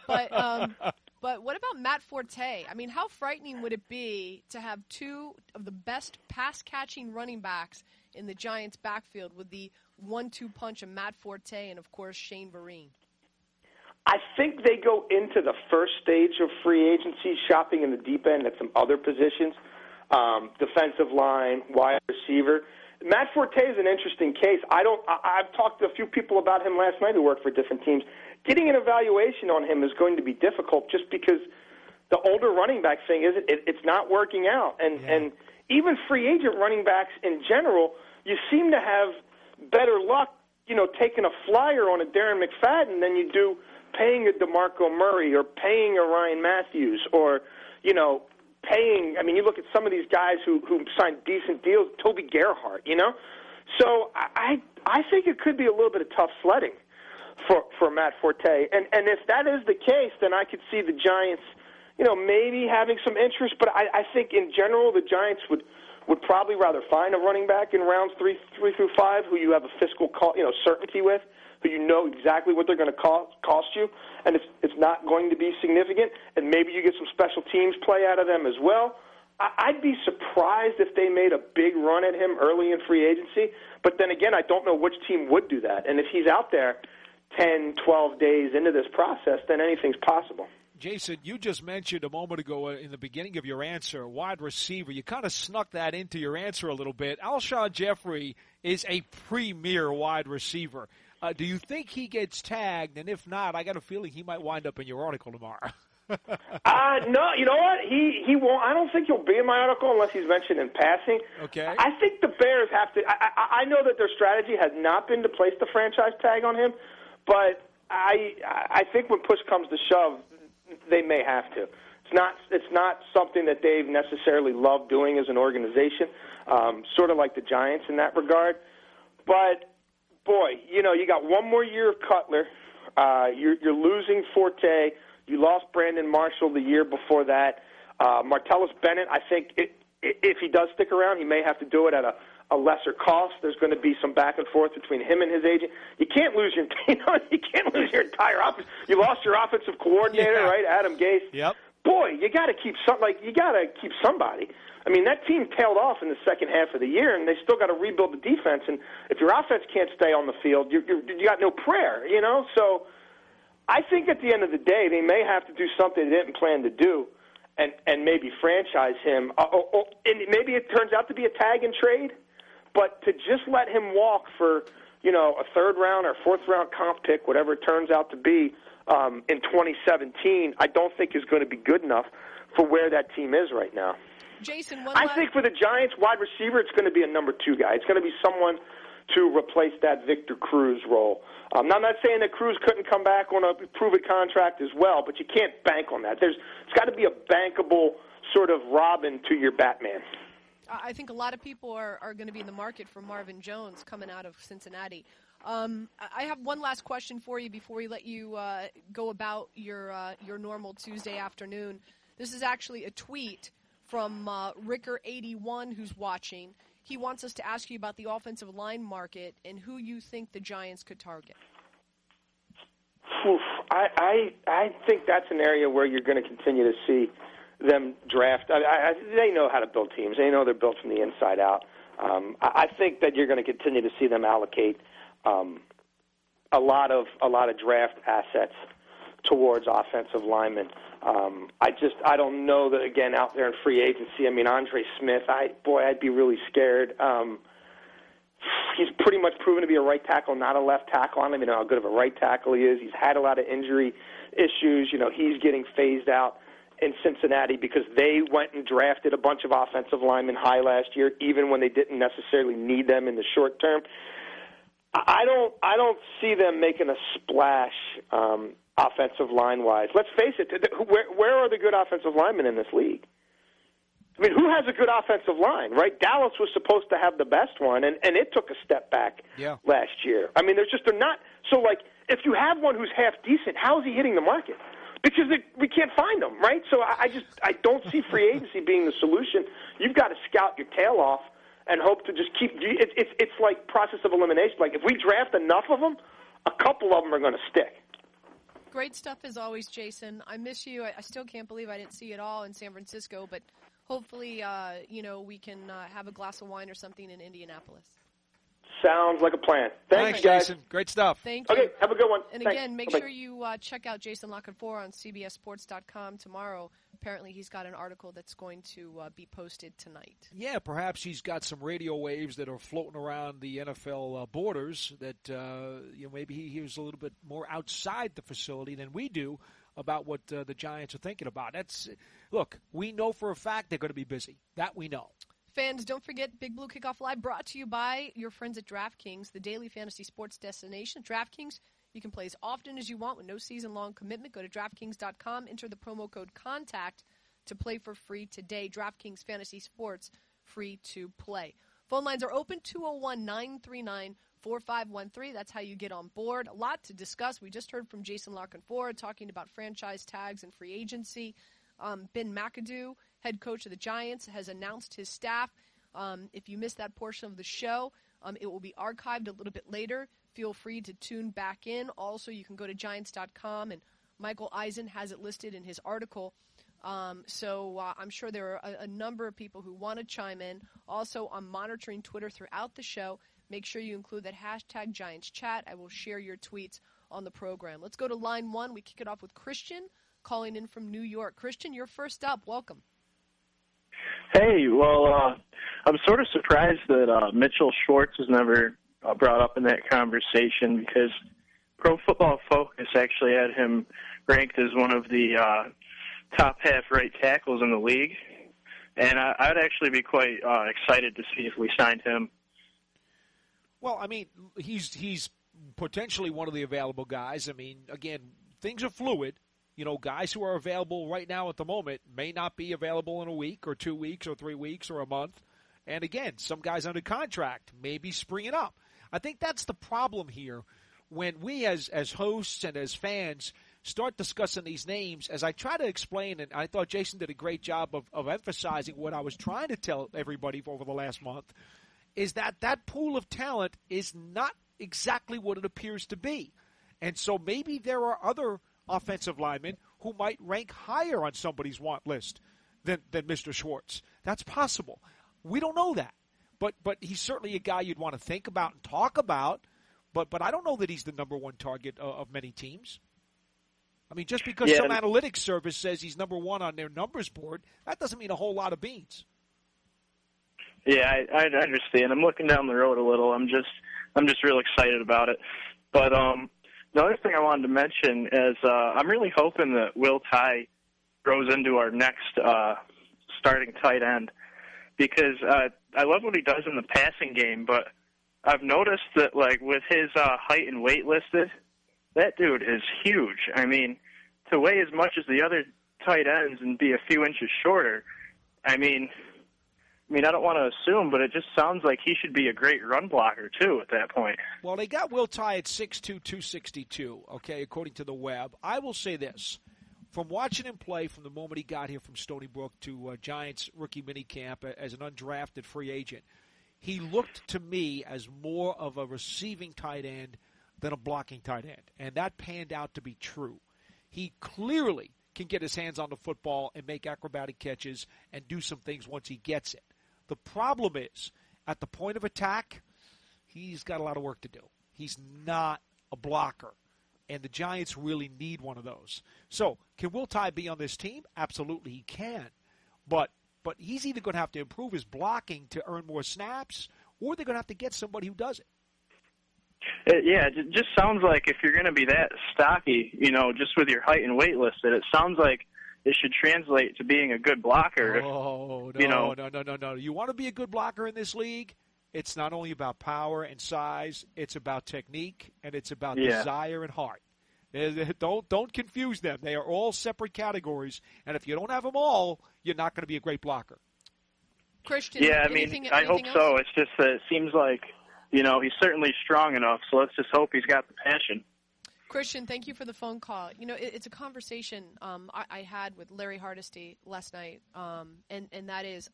Speaker 3: But what about Matt Forte? I mean, how frightening would it be to have two of the best pass-catching running backs in the Giants' backfield with the 1-2 punch of Matt Forte and, of course, Shane Vereen?
Speaker 5: I think they go into the first stage of free agency shopping in the deep end at some other positions, defensive line, wide receiver. Matt Forte is an interesting case. I've talked to a few people about him last night who work for different teams. Getting an evaluation on him is going to be difficult just because the older running back thing it's not working out. And even free agent running backs in general, you seem to have better luck, taking a flyer on a Darren McFadden than you do paying a DeMarco Murray or paying a Ryan Matthews or, paying. I mean, you look at some of these guys who signed decent deals, Toby Gerhart, So I think it could be a little bit of tough sledding for Matt Forte. And if that is the case, then I could see the Giants, maybe having some interest. But I think in general the Giants would probably rather find a running back in rounds 3 through 5 who you have a fiscal certainty with, who you know exactly what they're going to cost you, and it's not going to be significant, and maybe you get some special teams play out of them as well. I'd be surprised if they made a big run at him early in free agency, but then again, I don't know which team would do that, and if he's out there 10, 12 days into this process, then anything's possible.
Speaker 4: Jason, you just mentioned a moment ago in the beginning of your answer, wide receiver. You kind of snuck that into your answer a little bit. Alshon Jeffrey is a premier wide receiver. Do you think he gets tagged? And if not, I got a feeling he might wind up in your article tomorrow.
Speaker 5: No, you know what? He won't. I don't think he'll be in my article unless he's mentioned in passing.
Speaker 4: Okay.
Speaker 5: I think the Bears have to. I know that their strategy has not been to place the franchise tag on him, but I think when push comes to shove, they may have to. It's not something that they've necessarily loved doing as an organization, sort of like the Giants in that regard. But boy, you got one more year of Cutler. You're losing Forte. You lost Brandon Marshall the year before that. Martellus Bennett, I think if he does stick around, he may have to do it at a lesser cost. There's going to be some back and forth between him and his agent. You can't lose your your entire offense. You lost your offensive coordinator, right, Adam Gase.
Speaker 4: Yep.
Speaker 5: Boy, you got to keep somebody. I mean, that team tailed off in the second half of the year, and they still got to rebuild the defense. And if your offense can't stay on the field, you got no prayer, So I think at the end of the day, they may have to do something they didn't plan to do, and maybe franchise him. And maybe it turns out to be a tag and trade, but to just let him walk for a third round or fourth round comp pick, whatever it turns out to be, in 2017, I don't think is going to be good enough for where that team is right now.
Speaker 3: Jason,
Speaker 5: I think for the Giants wide receiver, it's going to be a number 2 guy. It's going to be someone to replace that Victor Cruz role. Now, I'm not saying that Cruz couldn't come back on a prove-it contract as well, but you can't bank on that. It's got to be a bankable sort of Robin to your Batman.
Speaker 3: I think a lot of people are going to be in the market for Marvin Jones coming out of Cincinnati. I have one last question for you before we let you go about your normal Tuesday afternoon. This is actually a tweet from Ricker81 who's watching. He wants us to ask you about the offensive line market and who you think the Giants could target.
Speaker 5: I think that's an area where you're going to continue to see them draft. They know how to build teams. They know they're built from the inside out. I think that you're going to continue to see them allocate a lot of draft assets towards offensive linemen. I don't know that, again, out there in free agency. I mean, Andre Smith, I'd be really scared. He's pretty much proven to be a right tackle, not a left tackle. I don't even know how good of a right tackle he is. He's had a lot of injury issues. He's getting phased out in Cincinnati because they went and drafted a bunch of offensive linemen high last year, even when they didn't necessarily need them in the short term. I don't see them making a splash offensive line-wise. Let's face it, where are the good offensive linemen in this league? I mean, who has a good offensive line, right? Dallas was supposed to have the best one, and it took a step back last year. I mean, they're not – so, like, if you have one who's half decent, how is he hitting the market? Because we can't find them, right? So I don't see free agency being the solution. You've got to scout your tail off and hope to just keep – it's like process of elimination. Like, if we draft enough of them, a couple of them are going to stick.
Speaker 3: Great stuff as always, Jason. I miss you. I still can't believe I didn't see you at all in San Francisco, but hopefully, we can have a glass of wine or something in Indianapolis.
Speaker 5: Sounds like a plan. Thanks, guys.
Speaker 4: Jason. Great stuff.
Speaker 3: Thank you.
Speaker 5: Okay, have a good one.
Speaker 3: And
Speaker 5: Thanks.
Speaker 3: again, make
Speaker 5: Bye-bye.
Speaker 3: sure you check out Jason La Canfora on CBSSports.com tomorrow. Apparently, he's got an article that's going to be posted tonight.
Speaker 4: Yeah, perhaps he's got some radio waves that are floating around the NFL borders that maybe he hears a little bit more outside the facility than we do about what the Giants are thinking about. Look, we know for a fact they're going to be busy. That we know.
Speaker 3: Fans, don't forget Big Blue Kickoff Live brought to you by your friends at DraftKings, the daily fantasy sports destination. DraftKings, you can play as often as you want with no season-long commitment. Go to DraftKings.com, enter the promo code CONTACT to play for free today. DraftKings Fantasy Sports, free to play. Phone lines are open, 201-939-4513. That's how you get on board. A lot to discuss. We just heard from Jason La Canfora talking about franchise tags and free agency. Ben McAdoo, head coach of the Giants, has announced his staff. If you missed that portion of the show, it will be archived a little bit later. Feel free to tune back in. Also, you can go to Giants.com, and Michael Eisen has it listed in his article. So I'm sure there are a number of people who want to chime in. Also, I'm monitoring Twitter throughout the show. Make sure you include that hashtag GiantsChat. I will share your tweets on the program. Let's go to line one. We kick it off with Christian calling in from New York. Christian, you're first up. Welcome.
Speaker 6: Hey, well, I'm sort of surprised that Mitchell Schwartz was never brought up in that conversation because Pro Football Focus actually had him ranked as one of the top half right tackles in the league. And I'd actually be quite excited to see if we signed him.
Speaker 4: Well, I mean, he's potentially one of the available guys. I mean, again, things are fluid. You know, guys who are available right now at the moment may not be available in a week or 2 weeks or 3 weeks or a month. And again, some guys under contract may be springing up. I think that's the problem here when we as hosts and as fans start discussing these names. As I try to explain, and I thought Jason did a great job of emphasizing what I was trying to tell everybody over the last month, is that pool of talent is not exactly what it appears to be. And so maybe there are other offensive linemen who might rank higher on somebody's want list than Mr. Schwartz. That's possible. We don't know that. But he's certainly a guy you'd want to think about and talk about. But I don't know that he's the number one target of many teams. I mean, just because some analytics service says he's number one on their numbers board, that doesn't mean a whole lot of beans.
Speaker 6: Yeah, I understand. I'm looking down the road a little. I'm just real excited about it. But the other thing I wanted to mention is I'm really hoping that Will Tye grows into our next starting tight end because I love what he does in the passing game, but I've noticed that, like, with his height and weight listed, that dude is huge. I mean, to weigh as much as the other tight ends and be a few inches shorter, I mean, I don't want to assume, but it just sounds like he should be a great run blocker, too, at that point.
Speaker 4: Well, they got Will Tye at 6'2", 262, okay, according to the web. I will say this. From watching him play from the moment he got here from Stony Brook to Giants rookie minicamp as an undrafted free agent, he looked to me as more of a receiving tight end than a blocking tight end, and that panned out to be true. He clearly can get his hands on the football and make acrobatic catches and do some things once he gets it. The problem is, at the point of attack, he's got a lot of work to do. He's not a blocker, and the Giants really need one of those. So, can Will Tye be on this team? Absolutely he can. But he's either going to have to improve his blocking to earn more snaps, or they're going to have to get somebody who does it.
Speaker 6: Yeah, it just sounds like if you're going to be that stocky, just with your height and weight listed, it sounds like it should translate to being a good blocker.
Speaker 4: No. You want to be a good blocker in this league? It's not only about power and size. It's about technique, and it's about desire and heart. Don't confuse them. They are all separate categories, and if you don't have them all, you're not going to be a great blocker.
Speaker 3: Christian,
Speaker 6: I hope
Speaker 3: else?
Speaker 6: So. It's just that it seems like, he's certainly strong enough, so let's just hope he's got the passion.
Speaker 3: Christian, thank you for the phone call. It's a conversation I had with Larry Hardesty last night, and that is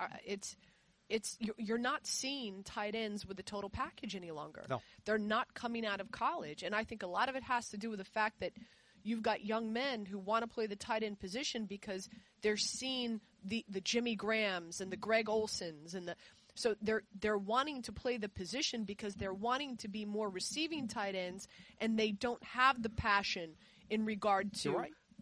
Speaker 3: you're not seeing tight ends with the total package any longer.
Speaker 4: No. They're
Speaker 3: not coming out of college, and I think a lot of it has to do with the fact that you've got young men who want to play the tight end position because they're seeing the Jimmy Grahams and the Greg Olsons so they're wanting to play the position because they're wanting to be more receiving tight ends, and they don't have the passion in regard to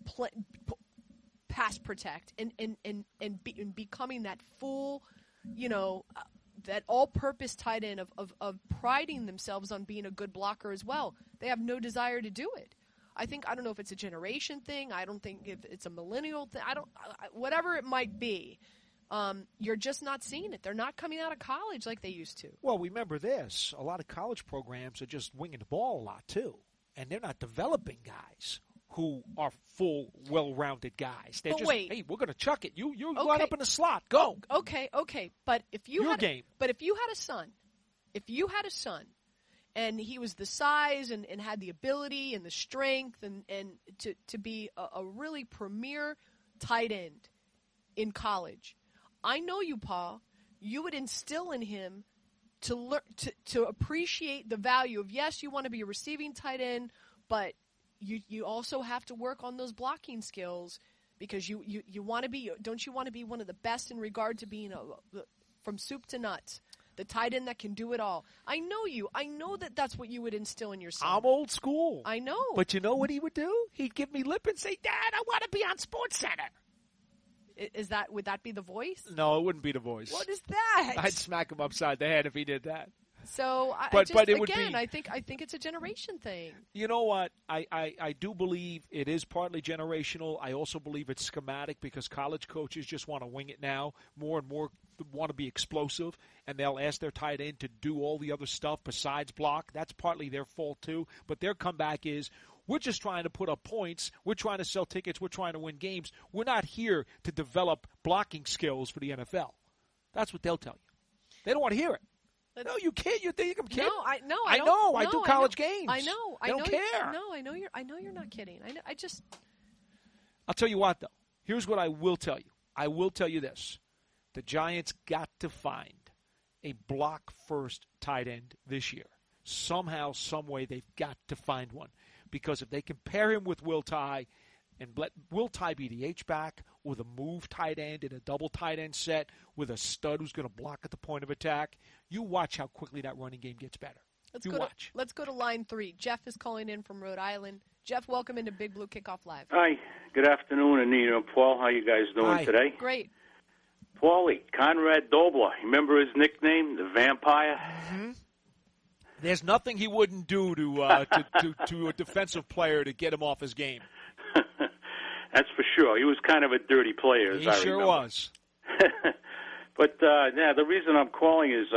Speaker 3: pass protect and becoming that full, that all-purpose tight end of priding themselves on being a good blocker as well. They have no desire to do it. I don't know if it's a generation thing. I don't think if it's a millennial thing. Whatever it might be. You're just not seeing it. They're not coming out of college like they used to.
Speaker 4: Well, remember this. A lot of college programs are just winging the ball a lot, too. And they're not developing guys who are full, well-rounded guys. They're hey, we're going to chuck it. You line up in the slot. Go.
Speaker 3: Okay. But if you had a son, and he was the size and had the ability and the strength and to be a really premier tight end in college, I know you, Paul. You would instill in him to appreciate the value of, yes, you want to be a receiving tight end, but you also have to work on those blocking skills because you want to be, don't you want to be one of the best in regard to being from soup to nuts? the tight end that can do it all. I know you. I know that's what you would instill in your son.
Speaker 4: I'm old school.
Speaker 3: I know.
Speaker 4: But you know what he would do? He'd give me lip and say, Dad, I want to be on SportsCenter.
Speaker 3: Would that be the voice?
Speaker 4: No, it wouldn't be the voice.
Speaker 3: What is that?
Speaker 4: I'd smack him upside the head if he did that.
Speaker 3: So,
Speaker 4: but it would
Speaker 3: again,
Speaker 4: be,
Speaker 3: I think it's a generation thing.
Speaker 4: You know what? I do believe it is partly generational. I also believe it's schematic because college coaches just want to wing it now. More and more want to be explosive, and they'll ask their tight end to do all the other stuff besides block. That's partly their fault too. But their comeback is, we're just trying to put up points. We're trying to sell tickets. We're trying to win games. We're not here to develop blocking skills for the NFL. That's what they'll tell you. They don't want to hear it. No, you can't. You think I'm kidding?
Speaker 3: No, I don't.
Speaker 4: know. I do college games.
Speaker 3: I know.
Speaker 4: I don't care.
Speaker 3: I know you're not kidding.
Speaker 4: I'll tell you what, though. Here's what I will tell you. I will tell you this. The Giants got to find a block-first tight end this year. Somehow, some way, they've got to find one. Because if they can pair him with Will Tye and let Will Tye be the H-back with a move tight end in a double tight end set with a stud who's going to block at the point of attack, you watch how quickly that running game gets better.
Speaker 3: Let's go to line 3. Jeff is calling in from Rhode Island. Jeff, welcome into Big Blue Kickoff Live.
Speaker 7: Hi. Good afternoon, Anita and Paul. How you guys doing today?
Speaker 3: Great.
Speaker 7: Paulie, Conrad Dobler. Remember his nickname, the Vampire?
Speaker 4: Mm-hmm. There's nothing he wouldn't do to a defensive player to get him off his game.
Speaker 7: That's for sure. He was kind of a dirty player, as I remember. He sure
Speaker 4: was.
Speaker 7: But the reason I'm calling is,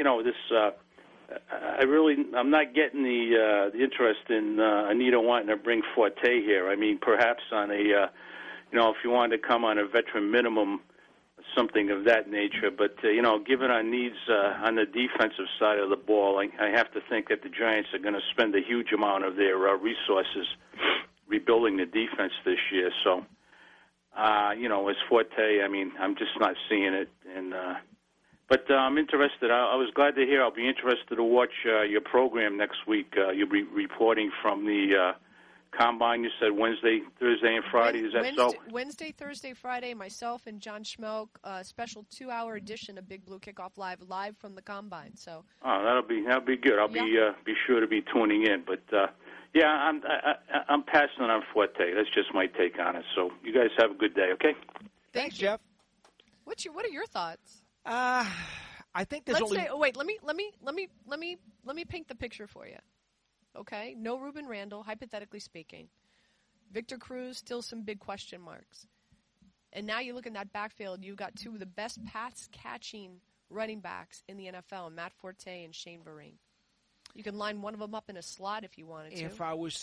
Speaker 7: I'm not getting the interest in Anita wanting to bring Forte here. I mean, perhaps on a, if you wanted to come on a veteran minimum, something of that nature. But, given our needs on the defensive side of the ball, I have to think that the Giants are going to spend a huge amount of their resources rebuilding the defense this year. So, as Forte, I mean, I'm just not seeing it. But I'm interested. I was glad to hear. I'll be interested to watch your program next week. You'll be reporting from the Combine. You said Wednesday, Thursday, and Friday. Is that so?
Speaker 3: Wednesday, Thursday, Friday, myself and John Schmelk, special 2-hour edition of Big Blue Kickoff live from the Combine. So. Oh,
Speaker 7: that'll be good. I'll be sure to be tuning in. But I'm passing on Forte. That's just my take on it. So you guys have a good day. Okay.
Speaker 4: Thanks, Jeff.
Speaker 3: What are your thoughts?
Speaker 4: I think there's only.
Speaker 3: Wait. Let me paint the picture for you. Okay, no Ruben Randall, hypothetically speaking. Victor Cruz, still some big question marks. And now you look in that backfield, you've got two of the best pass-catching running backs in the NFL, Matt Forte and Shane Vereen. You can line one of them up in a slot if you wanted to.
Speaker 4: If I was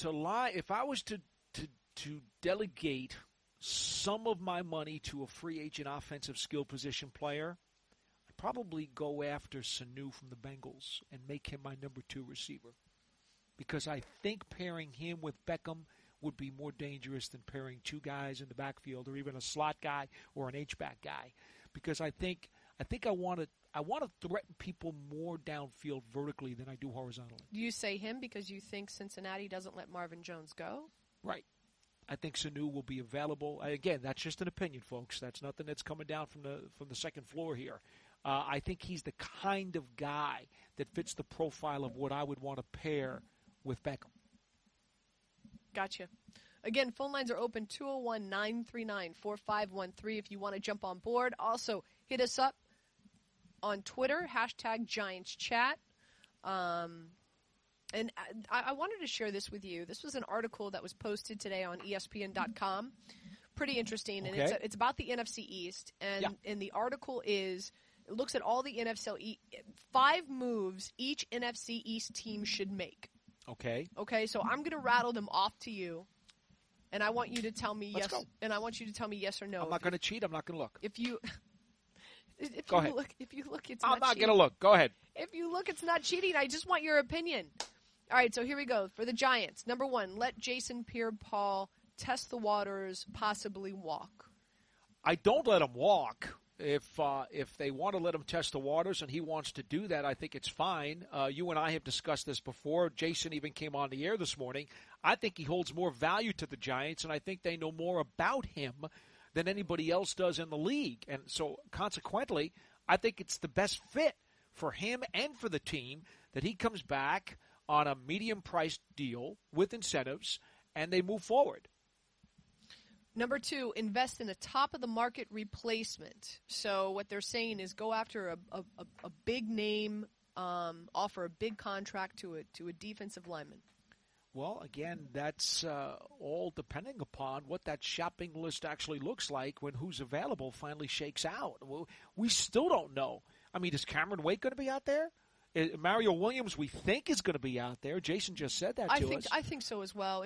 Speaker 4: to delegate some of my money to a free agent offensive skill position player, I'd probably go after Sanu from the Bengals and make him my number 2 receiver. Because I think pairing him with Beckham would be more dangerous than pairing two guys in the backfield or even a slot guy or an H-back guy. Because I think I want to threaten people more downfield vertically than I do horizontally.
Speaker 3: Do you say him because you think Cincinnati doesn't let Marvin Jones go?
Speaker 4: Right. I think Sanu will be available. Again, that's just an opinion, folks. That's nothing that's coming down from the second floor here. I think he's the kind of guy that fits the profile of what I would want to pair with Beckham.
Speaker 3: Gotcha. Again, phone lines are open, 201-939-4513 if you want to jump on board. Also, hit us up on Twitter, #GiantsChat. And I wanted to share this with you. This was an article that was posted today on ESPN.com. Pretty interesting, and it's about the NFC East. And the article looks at all the NFC 5 moves each NFC East team should make.
Speaker 4: Okay,
Speaker 3: so I'm going to rattle them off to you, and I want you to tell me
Speaker 4: yes. Go.
Speaker 3: And I want you to tell me yes or no.
Speaker 4: I'm not going to cheat. I'm not going to look.
Speaker 3: If you
Speaker 4: Go ahead.
Speaker 3: If you look, it's
Speaker 4: I'm not
Speaker 3: cheating.
Speaker 4: going to look. Go ahead.
Speaker 3: If you look, it's not cheating. I just want your opinion. All right, so here we go. For the Giants, number 1, let Jason Pierre-Paul test the waters, possibly walk.
Speaker 4: I don't let him walk. If they want to let him test the waters and he wants to do that, I think it's fine. You and I have discussed this before. Jason even came on the air this morning. I think he holds more value to the Giants, and I think they know more about him than anybody else does in the league. And so, consequently, I think it's the best fit for him and for the team that he comes back on a medium-priced deal with incentives and they move forward.
Speaker 3: Number 2, invest in a top-of-the-market replacement. So what they're saying is go after a big name, offer a big contract to a defensive lineman.
Speaker 4: Well, again, that's all depending upon what that shopping list actually looks like when who's available finally shakes out. We still don't know. I mean, is Cameron Wake going to be out there? Mario Williams, we think, is going to be out there. Jason just said that to us.
Speaker 3: I think so as well.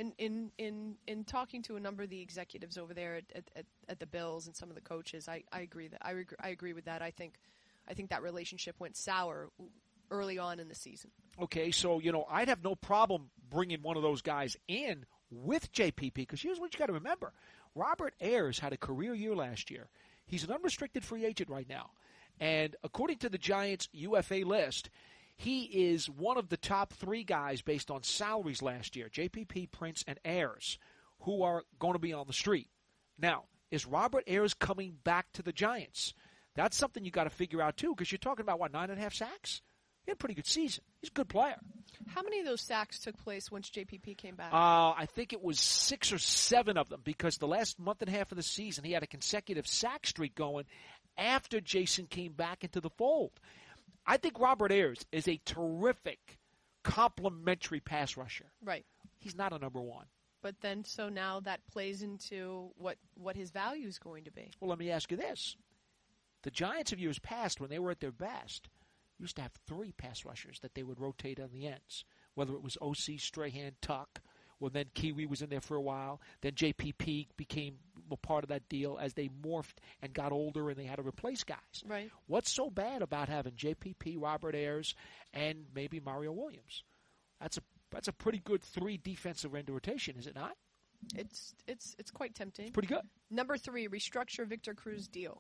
Speaker 3: In talking to a number of the executives over there at the Bills and some of the coaches, I agree that I agree with that. I think that relationship went sour early on in the season.
Speaker 4: Okay, so I'd have no problem bringing one of those guys in with JPP because here's what you got to remember: Robert Ayers had a career year last year. He's an unrestricted free agent right now, and according to the Giants' UFA list, he is one of the top 3 guys based on salaries last year, JPP, Prince, and Ayers, who are going to be on the street. Now, is Robert Ayers coming back to the Giants? That's something you got to figure out, too, because you're talking about, 9.5 sacks? He had a pretty good season. He's a good player.
Speaker 3: How many of those sacks took place once JPP came back?
Speaker 4: I think it was 6 or 7 of them because the last month and a half of the season, he had a consecutive sack streak going after Jason came back into the fold. I think Robert Ayers is a terrific complementary pass rusher.
Speaker 3: Right.
Speaker 4: He's not a number 1.
Speaker 3: But then, so now that plays into what his value is going to be.
Speaker 4: Well, let me ask you this. The Giants of years past, when they were at their best, used to have 3 pass rushers that they would rotate on the ends, whether it was O.C., Strahan, Tuck, well, then Kiwi was in there for a while. Then JPP became a part of that deal as they morphed and got older and they had to replace guys.
Speaker 3: Right.
Speaker 4: What's so bad about having JPP, Robert Ayers, and maybe Mario Williams? That's a pretty good 3 defensive end rotation, is it not?
Speaker 3: It's quite tempting.
Speaker 4: It's pretty good.
Speaker 3: Number 3, restructure Victor Cruz deal.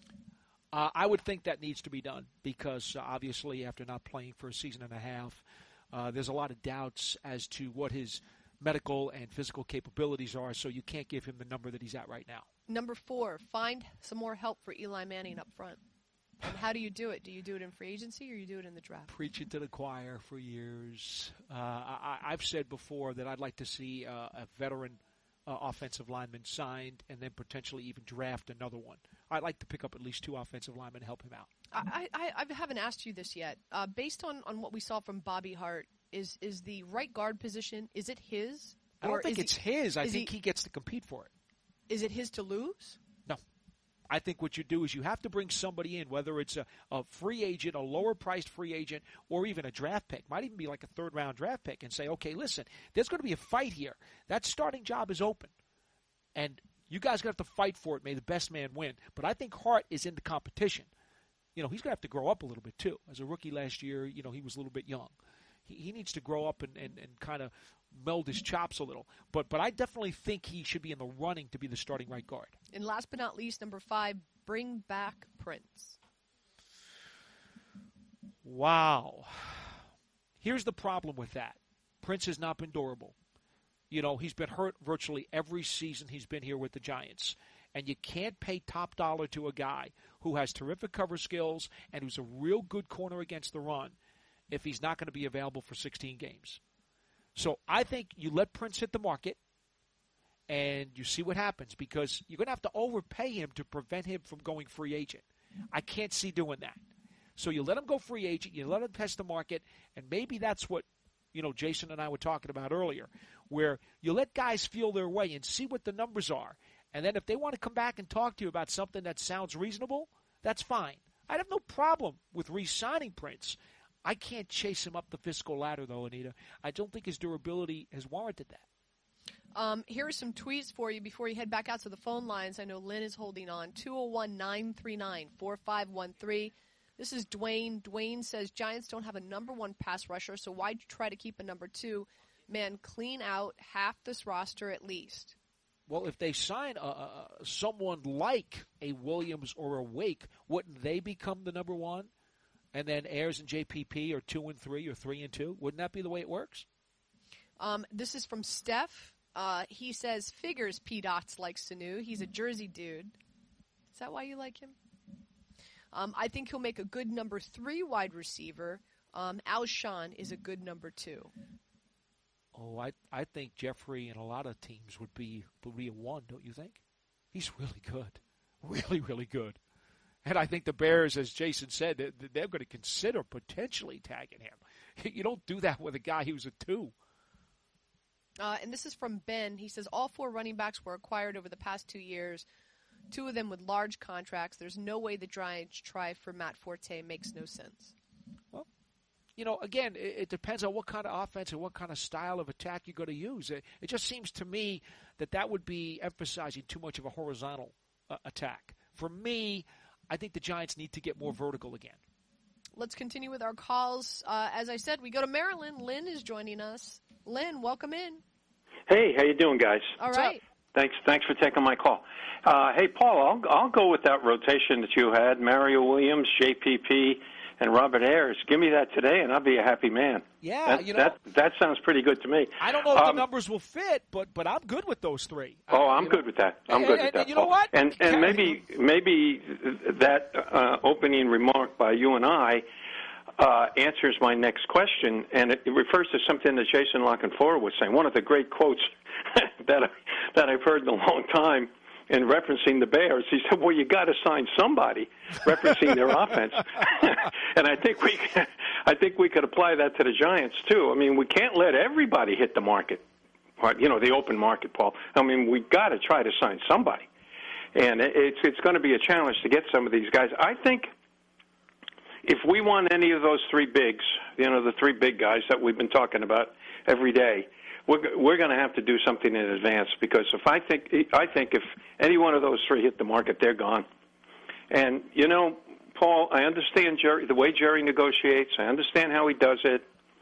Speaker 4: I would think that needs to be done because obviously after not playing for a season and a half, there's a lot of doubts as to what his medical and physical capabilities are, so you can't give him the number that he's at right now.
Speaker 3: Number 4, find some more help for Eli Manning up front. And how do you do it? Do you do it in free agency or you do it in the draft?
Speaker 4: Preaching to the choir for years. I've said before that I'd like to see a veteran offensive lineman signed and then potentially even draft another one. I'd like to pick up at least 2 offensive linemen to help him out.
Speaker 3: I haven't asked you this yet. Based on what we saw from Bobby Hart, is the right guard position, is it his?
Speaker 4: I don't think it's his. I think he gets to compete for it.
Speaker 3: Is it his to lose?
Speaker 4: No. I think what you do is you have to bring somebody in, whether it's a free agent, a lower-priced free agent, or even a draft pick. Might even be like a third-round draft pick and say, okay, listen, there's going to be a fight here. That starting job is open. And you guys going to have to fight for it. May the best man win. But I think Hart is in the competition. He's going to have to grow up a little bit, too. As a rookie last year, he was a little bit young. He needs to grow up and kind of meld his chops a little. But I definitely think he should be in the running to be the starting right guard.
Speaker 3: And last but not least, number 5, bring back Prince.
Speaker 4: Wow. Here's the problem with that. Prince has not been durable. He's been hurt virtually every season he's been here with the Giants. And you can't pay top dollar to a guy who has terrific cover skills and who's a real good corner against the run if he's not going to be available for 16 games. So I think you let Prince hit the market and you see what happens because you're going to have to overpay him to prevent him from going free agent. I can't see doing that. So you let him go free agent, you let him test the market, and maybe that's what Jason and I were talking about earlier, where you let guys feel their way and see what the numbers are. And then if they want to come back and talk to you about something that sounds reasonable, that's fine. I'd have no problem with re-signing Prince. I can't chase him up the fiscal ladder, though, Anita. I don't think his durability has warranted that.
Speaker 3: Here are some tweets for you before you head back out to the phone lines. I know Lynn is holding on. 201-939-4513. This is Dwayne. Dwayne says, Giants don't have a number 1 pass rusher, so why try to keep a number 2? Man, clean out half this roster at least.
Speaker 4: Well, if they sign someone like a Williams or a Wake, wouldn't they become the number 1? And then Ayers and JPP are 2 and 3 or 3 and 2. Wouldn't that be the way it works?
Speaker 3: This is from Steph. He says, figures P. Dots likes Sanu. He's a Jersey dude. Is that why you like him? I think he'll make a good number 3 wide receiver. Alshon is a good number 2.
Speaker 4: Oh, I think Jeffrey and a lot of teams would be a 1, don't you think? He's really good. Really, really good. And I think the Bears, as Jason said, they're going to consider potentially tagging him. You don't do that with a guy who's a 2.
Speaker 3: And this is from Ben. He says, all 4 running backs were acquired over the past 2 years, 2 of them with large contracts. There's no way the Giants try for Matt Forte. Makes no sense.
Speaker 4: Well, again, it depends on what kind of offense and what kind of style of attack you're going to use. It just seems to me that would be emphasizing too much of a horizontal attack. For me, I think the Giants need to get more vertical again.
Speaker 3: Let's continue with our calls. As I said, we go to Maryland. Lynn is joining us. Lynn, welcome in.
Speaker 8: Hey, how you doing, guys?
Speaker 3: All right.
Speaker 8: Thanks for taking my call. Hey, Paul, I'll go with that rotation that you had: Mario Williams, JPP, and Robert Ayers. Give me that today, and I'll be a happy man.
Speaker 4: Yeah,
Speaker 8: that sounds pretty good to me.
Speaker 4: I don't know if the numbers will fit, but I'm good with those 3.
Speaker 8: I'm good with that. I'm good with that.
Speaker 4: You know what?
Speaker 8: And maybe that opening remark by you and I answers my next question, and it refers to something that Jason Lockenfora was saying. One of the great quotes that I've heard in a long time, in referencing the Bears, he said, "Well, you got to sign somebody," referencing their offense. And I think we could apply that to the Giants too. I mean, we can't let everybody hit the market, the open market, Paul. I mean, we got to try to sign somebody, and it's going to be a challenge to get some of these guys. I think if we want any of those 3 bigs, the 3 big guys that we've been talking about every day, we're going to have to do something in advance, because I think if any one of those 3 hit the market, they're gone. And Paul, I understand the way Jerry negotiates. I understand how he does it.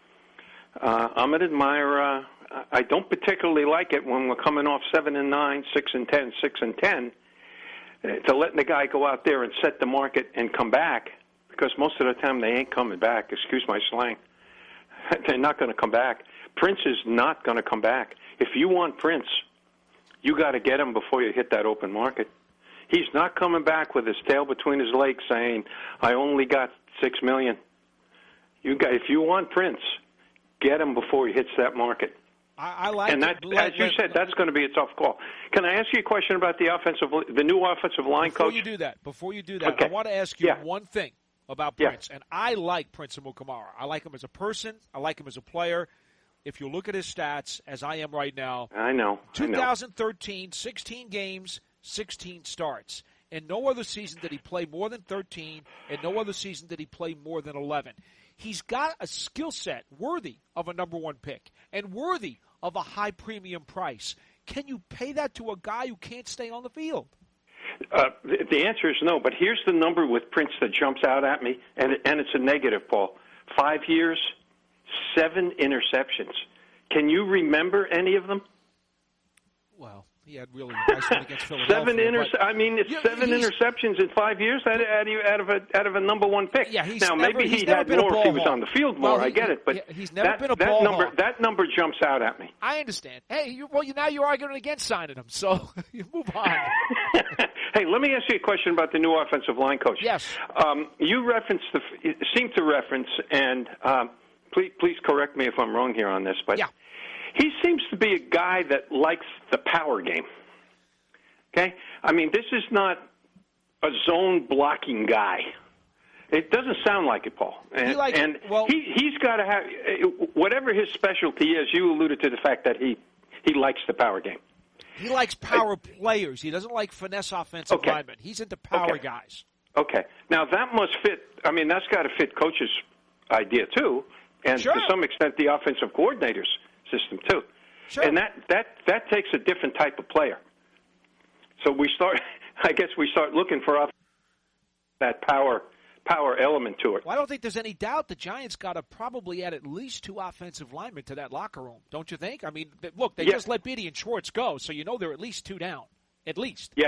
Speaker 8: I'm an admirer. I don't particularly like it when we're coming off 7-9, 6-10, 6-10, to letting the guy go out there and set the market and come back, because most of the time they ain't coming back. Excuse my slang. They're not going to come back. Prince is not going to come back. If you want Prince, you got to get him before you hit that open market. He's not coming back with his tail between his legs saying, "I only got $6 million." If you want Prince, get him before he hits that market.
Speaker 4: I like,
Speaker 8: and that, as you said, that's going to be a tough call. Can I ask you a question about the new offensive line coach?
Speaker 4: Before you do that,
Speaker 8: okay.
Speaker 4: I want to ask you one thing about Prince, and I like Prince Amukamara. I like him as a person. I like him as a player. If you look at his stats, as I am right now,
Speaker 8: I know.
Speaker 4: 2013, 16 games, 16 starts. And no other season did he play more than 13, and no other season did he play more than 11. He's got a skill set worthy of a number 1 pick and worthy of a high premium price. Can you pay that to a guy who can't stay on the field?
Speaker 8: The answer is no, but here's the number with Prince that jumps out at me, and it's a negative, Paul. 5 years, 7 interceptions. Can you remember any of them?
Speaker 4: Well, he had really nice one against Philadelphia.
Speaker 8: It's 7 interceptions in 5 years out of a number 1 pick.
Speaker 4: Yeah,
Speaker 8: he's had more if he was on the field more. I get it, but
Speaker 4: he's never been a ball hawk.
Speaker 8: That number jumps out at me.
Speaker 4: I understand. Hey, now you're arguing against signing him, so you move on.
Speaker 8: Hey, let me ask you a question about the new offensive line coach.
Speaker 4: Yes.
Speaker 8: You seem to reference, and please correct me if I'm wrong here on this, but he seems to be a guy that likes the power game. Okay? I mean, this is not a zone blocking guy. It doesn't sound like it, Paul. He's got to have whatever his specialty is. You alluded to the fact that he likes the power game.
Speaker 4: He likes power players. He doesn't like finesse offensive linemen. He's into power guys.
Speaker 8: Okay. Now, that must fit. I mean, that's got to fit coach's idea, too, and to some extent the offensive coordinator's system, too.
Speaker 4: Sure.
Speaker 8: And that takes a different type of player. So we start looking for that power element to it.
Speaker 4: Well, I don't think there's any doubt the Giants got to probably add at least 2 offensive linemen to that locker room, don't you think? I mean, look, they just let Beatty and Schwartz go, so they're at least 2 down, at least.
Speaker 8: Yes.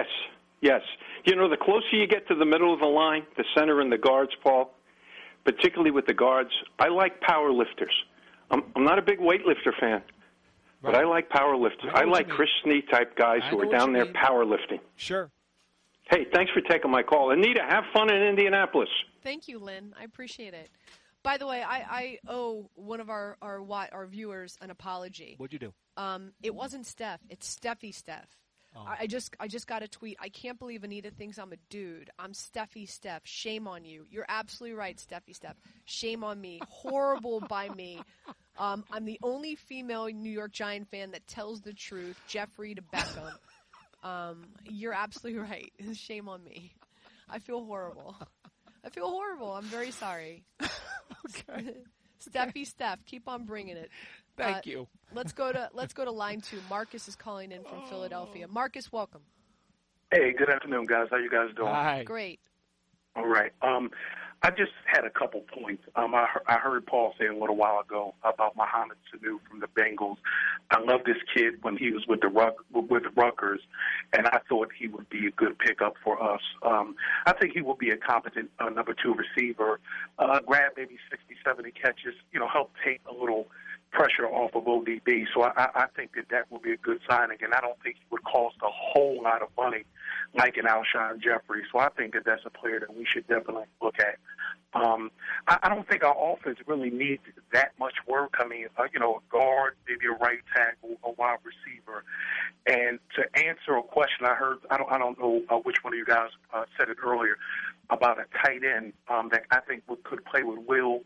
Speaker 8: The closer you get to the middle of the line, the center and the guards, Paul, particularly with the guards, I like power lifters. I'm not a big weightlifter fan, but I like power lifters. I like Chris Snee type guys who are down there power lifting.
Speaker 4: Sure.
Speaker 8: Hey, thanks for taking my call. Anita, have fun in Indianapolis.
Speaker 3: Thank you, Lynn. I appreciate it. By the way, I owe one of our viewers an apology.
Speaker 4: What'd you do?
Speaker 3: It wasn't Steph. It's Steffi Steph. Oh. I just got a tweet. I can't believe Anita thinks I'm a dude. I'm Steffi Steph. Shame on you. You're absolutely right, Steffi Steph. Shame on me. Horrible by me. I'm the only female New York Giant fan that tells the truth. Jeffrey to Beckham. You're absolutely right. Shame on me. I feel horrible. I'm very sorry.
Speaker 4: Okay.
Speaker 3: Steffi Steph, keep on bringing it.
Speaker 4: Thank you.
Speaker 3: Let's go to line 2. Marcus is calling in from Philadelphia. Marcus, welcome.
Speaker 9: Hey, good afternoon, guys. How you guys doing?
Speaker 4: Hi.
Speaker 3: Great.
Speaker 9: All right. I just had a couple points. I heard Paul say a little while ago about Mohamed Sanu from the Bengals. I love this kid when he was with Rutgers, and I thought he would be a good pickup for us. I think he will be a competent number 2 receiver, grab maybe 60, 70 catches, help take a little pressure off of ODB. So I think that will be a good signing, and I don't think it would cost a whole lot of money like an Alshon Jeffrey. So I think that's a player that we should definitely look at. I don't think our offense really needs that much work. I mean, a guard, maybe a right tackle, a wide receiver. And to answer a question I heard, I don't know which one of you guys said it earlier, about a tight end that I think could play with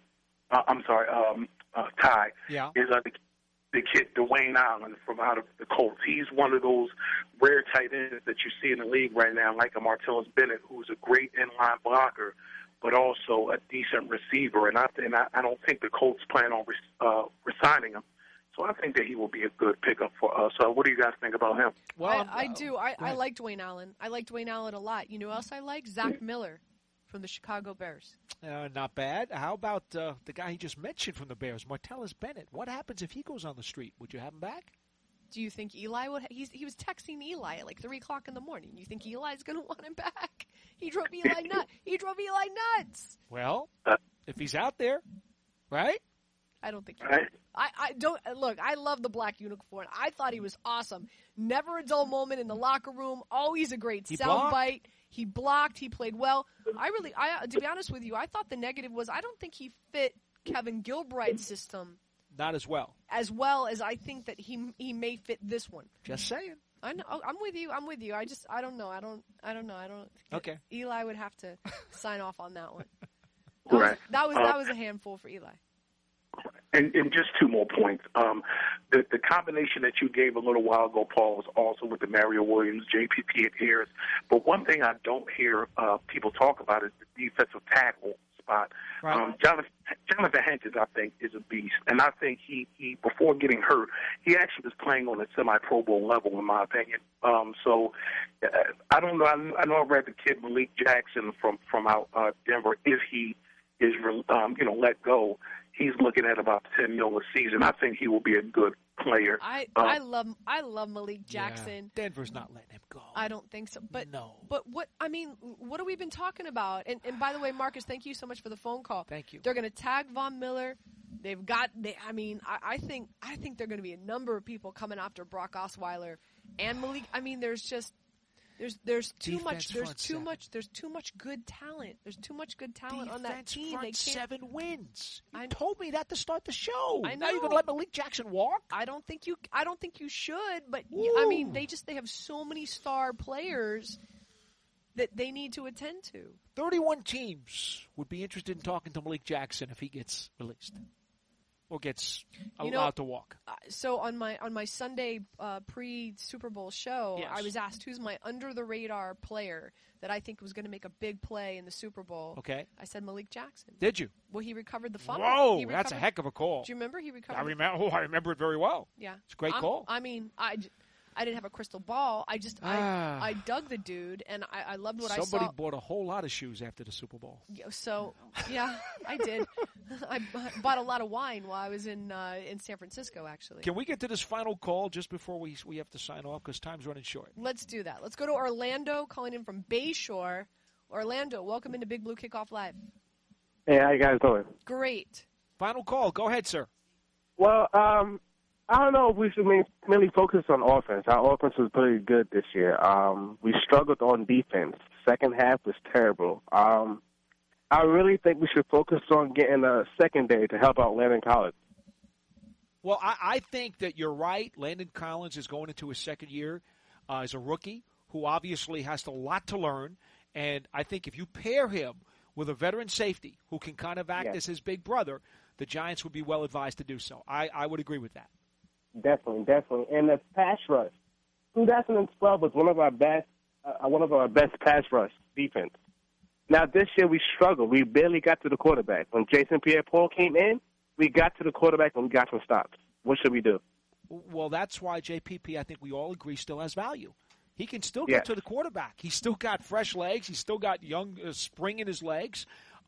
Speaker 9: Ty.
Speaker 4: Yeah.
Speaker 9: Is the kid Dwayne Allen from out of the Colts. He's one of those rare tight ends that you see in the league right now, like a Martellus Bennett, who's a great inline blocker, but also a decent receiver. And I don't think the Colts plan on resigning him. So I think that he will be a good pickup for us. What do you guys think about him?
Speaker 3: Well, I do. I like Dwayne Allen. I like Dwayne Allen a lot. You know who else I like? Zach Miller from the Chicago Bears.
Speaker 4: Not bad. How about the guy he just mentioned from the Bears, Martellus Bennett? What happens if he goes on the street? Would you have him back?
Speaker 3: Do you think Eli would? He was texting Eli at like 3:00 in the morning. You think Eli's going to want him back? He drove Eli nuts. He drove Eli nuts.
Speaker 4: Well, if he's out there, right?
Speaker 3: I don't think he would. I don't look. I love the black uniform. I thought he was awesome. Never a dull moment in the locker room. Always a great soundbite. He blocked. He played well. To be honest with you, I thought the negative was I don't think he fit Kevin Gilbride's system.
Speaker 4: Not as well.
Speaker 3: As well as I think that he may fit this one.
Speaker 4: Just saying.
Speaker 3: I know. I'm with you. I don't know. I don't know.
Speaker 4: Okay.
Speaker 3: Eli would have to sign off on that one.
Speaker 9: Right.
Speaker 3: That was a handful for Eli.
Speaker 9: And just 2 more points. The combination that you gave a little while ago, Paul, was also with the Mario Williams, JPP, and Ayers. But one thing I don't hear people talk about is the defensive tackle spot.
Speaker 4: Right.
Speaker 9: Jonathan Hankins, I think, is a beast. And I think he before getting hurt, he actually was playing on a semi-Pro Bowl level, in my opinion. So I don't know. I know I read the kid Malik Jackson from out Denver. If he is let go, he's looking at about $10 million a season. I think he will be a good player.
Speaker 3: I love Malik Jackson.
Speaker 4: Yeah. Denver's not letting him go.
Speaker 3: I don't think so. But
Speaker 4: no.
Speaker 3: But what have we been talking about? And by the way, Marcus, thank you so much for the phone call.
Speaker 4: Thank you.
Speaker 3: They're going to tag Von Miller. I think there're going to be a number of people coming after Brock Osweiler and Malik. I mean, there's too much good talent. There's too much good talent on that team.
Speaker 4: Front
Speaker 3: they can't
Speaker 4: 7 wins. You told me that to start the show.
Speaker 3: I know.
Speaker 4: Now you're going to let Malik Jackson walk?
Speaker 3: I don't think you should. But they have so many star players that they need to attend to.
Speaker 4: 31 teams would be interested in talking to Malik Jackson if he gets released or gets allowed to walk.
Speaker 3: So on my Sunday pre-Super Bowl show,
Speaker 4: yes.
Speaker 3: I was asked who's my under-the-radar player that I think was going to make a big play in the Super Bowl.
Speaker 4: Okay.
Speaker 3: I said Malik Jackson.
Speaker 4: Did you?
Speaker 3: Well, he recovered the fumble.
Speaker 4: Whoa, that's a heck of a call.
Speaker 3: Do you remember he recovered?
Speaker 4: I remember it very well.
Speaker 3: Yeah.
Speaker 4: It's a great call.
Speaker 3: I mean, I didn't have a crystal ball. I dug the dude, and I loved what I saw.
Speaker 4: Somebody bought a whole lot of shoes after the Super Bowl.
Speaker 3: So, yeah, I did. I bought a lot of wine while I was in San Francisco, actually.
Speaker 4: Can we get to this final call just before we have to sign off because time's running short?
Speaker 3: Let's do that. Let's go to Orlando, calling in from Bayshore. Orlando, welcome into Big Blue Kickoff Live.
Speaker 10: Hey, how you guys doing?
Speaker 3: Great.
Speaker 4: Final call. Go ahead, sir.
Speaker 10: Well, I don't know if we should mainly focus on offense. Our offense was pretty good this year. We struggled on defense. second half was terrible. I really think we should focus on getting a secondary to help out Landon Collins.
Speaker 4: Well, I think that you're right. Landon Collins is going into his second year as a rookie who obviously has a lot to learn. And I think if you pair him with a veteran safety who can kind of act as his big brother, the Giants would be well advised to do so. I would agree with that.
Speaker 10: Definitely. And the pass rush. 2012 was one of our best pass rush defense. Now, this year we struggled. We barely got to the quarterback. When Jason Pierre-Paul came in, we got to the quarterback and we got some stops. What should we do?
Speaker 4: Well, that's why JPP, I think we all agree, still has value. He can still get to the quarterback. He's still got fresh legs. He's still got young spring in his legs.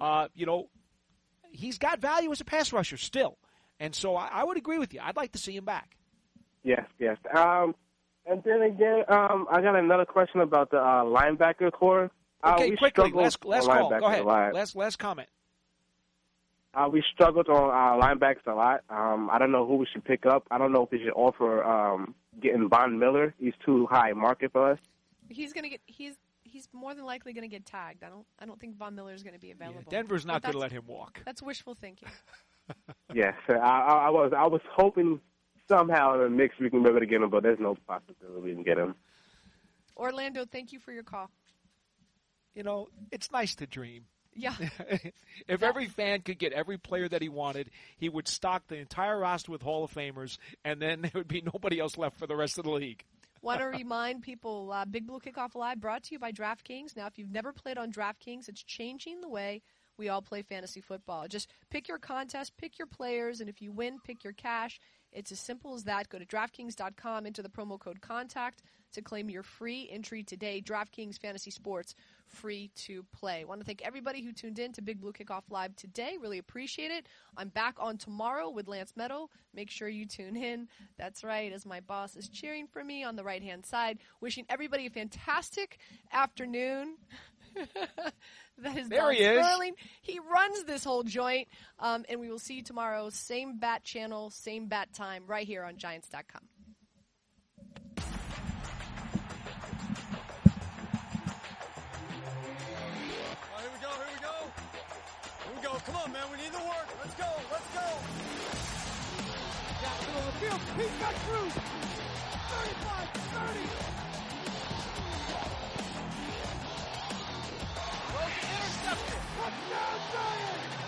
Speaker 4: He's got value as a pass rusher still. And so I would agree with you. I'd like to see him back. Yes.
Speaker 10: And then again, I got another question about the linebacker core.
Speaker 4: Okay, quickly, last call. Go ahead. Last comment.
Speaker 10: We struggled on linebackers a lot. I don't know who we should pick up. I don't know if we should offer getting Von Miller. He's too high market for us.
Speaker 3: He's more than likely going to get tagged. I don't think Von Miller is going to be available.
Speaker 4: Yeah, Denver's not going to let him walk.
Speaker 3: That's wishful thinking.
Speaker 10: Yes, I was hoping somehow in the mix we can be able to get him, but there's no possibility we can get him.
Speaker 3: Orlando, thank you for your call.
Speaker 4: It's nice to dream.
Speaker 3: Yeah.
Speaker 4: If every fan could get every player that he wanted, he would stock the entire roster with Hall of Famers, and then there would be nobody else left for the rest of the league.
Speaker 3: Want to remind people, Big Blue Kickoff Live brought to you by DraftKings. Now, if you've never played on DraftKings, it's changing the way we all play fantasy football. Just pick your contest, pick your players, and if you win, pick your cash. It's as simple as that. Go to DraftKings.com, enter the promo code CONTACT to claim your free entry today. DraftKings Fantasy Sports, free to play. I want to thank everybody who tuned in to Big Blue Kickoff Live today. Really appreciate it. I'm back on tomorrow with Lance Meadow. Make sure you tune in. That's right, as my boss is cheering for me on the right-hand side. Wishing everybody a fantastic afternoon. That is
Speaker 4: there. He is.
Speaker 3: Sterling. He runs this whole joint. And we will see you tomorrow. Same bat channel, same bat time, right here on Giants.com.
Speaker 1: Here we go. Come on, man. We need the work. Let's go.
Speaker 2: Down the middle of the field. He's got Cruz. 35, 30.
Speaker 1: Intercepted.
Speaker 2: Touchdown, Giants.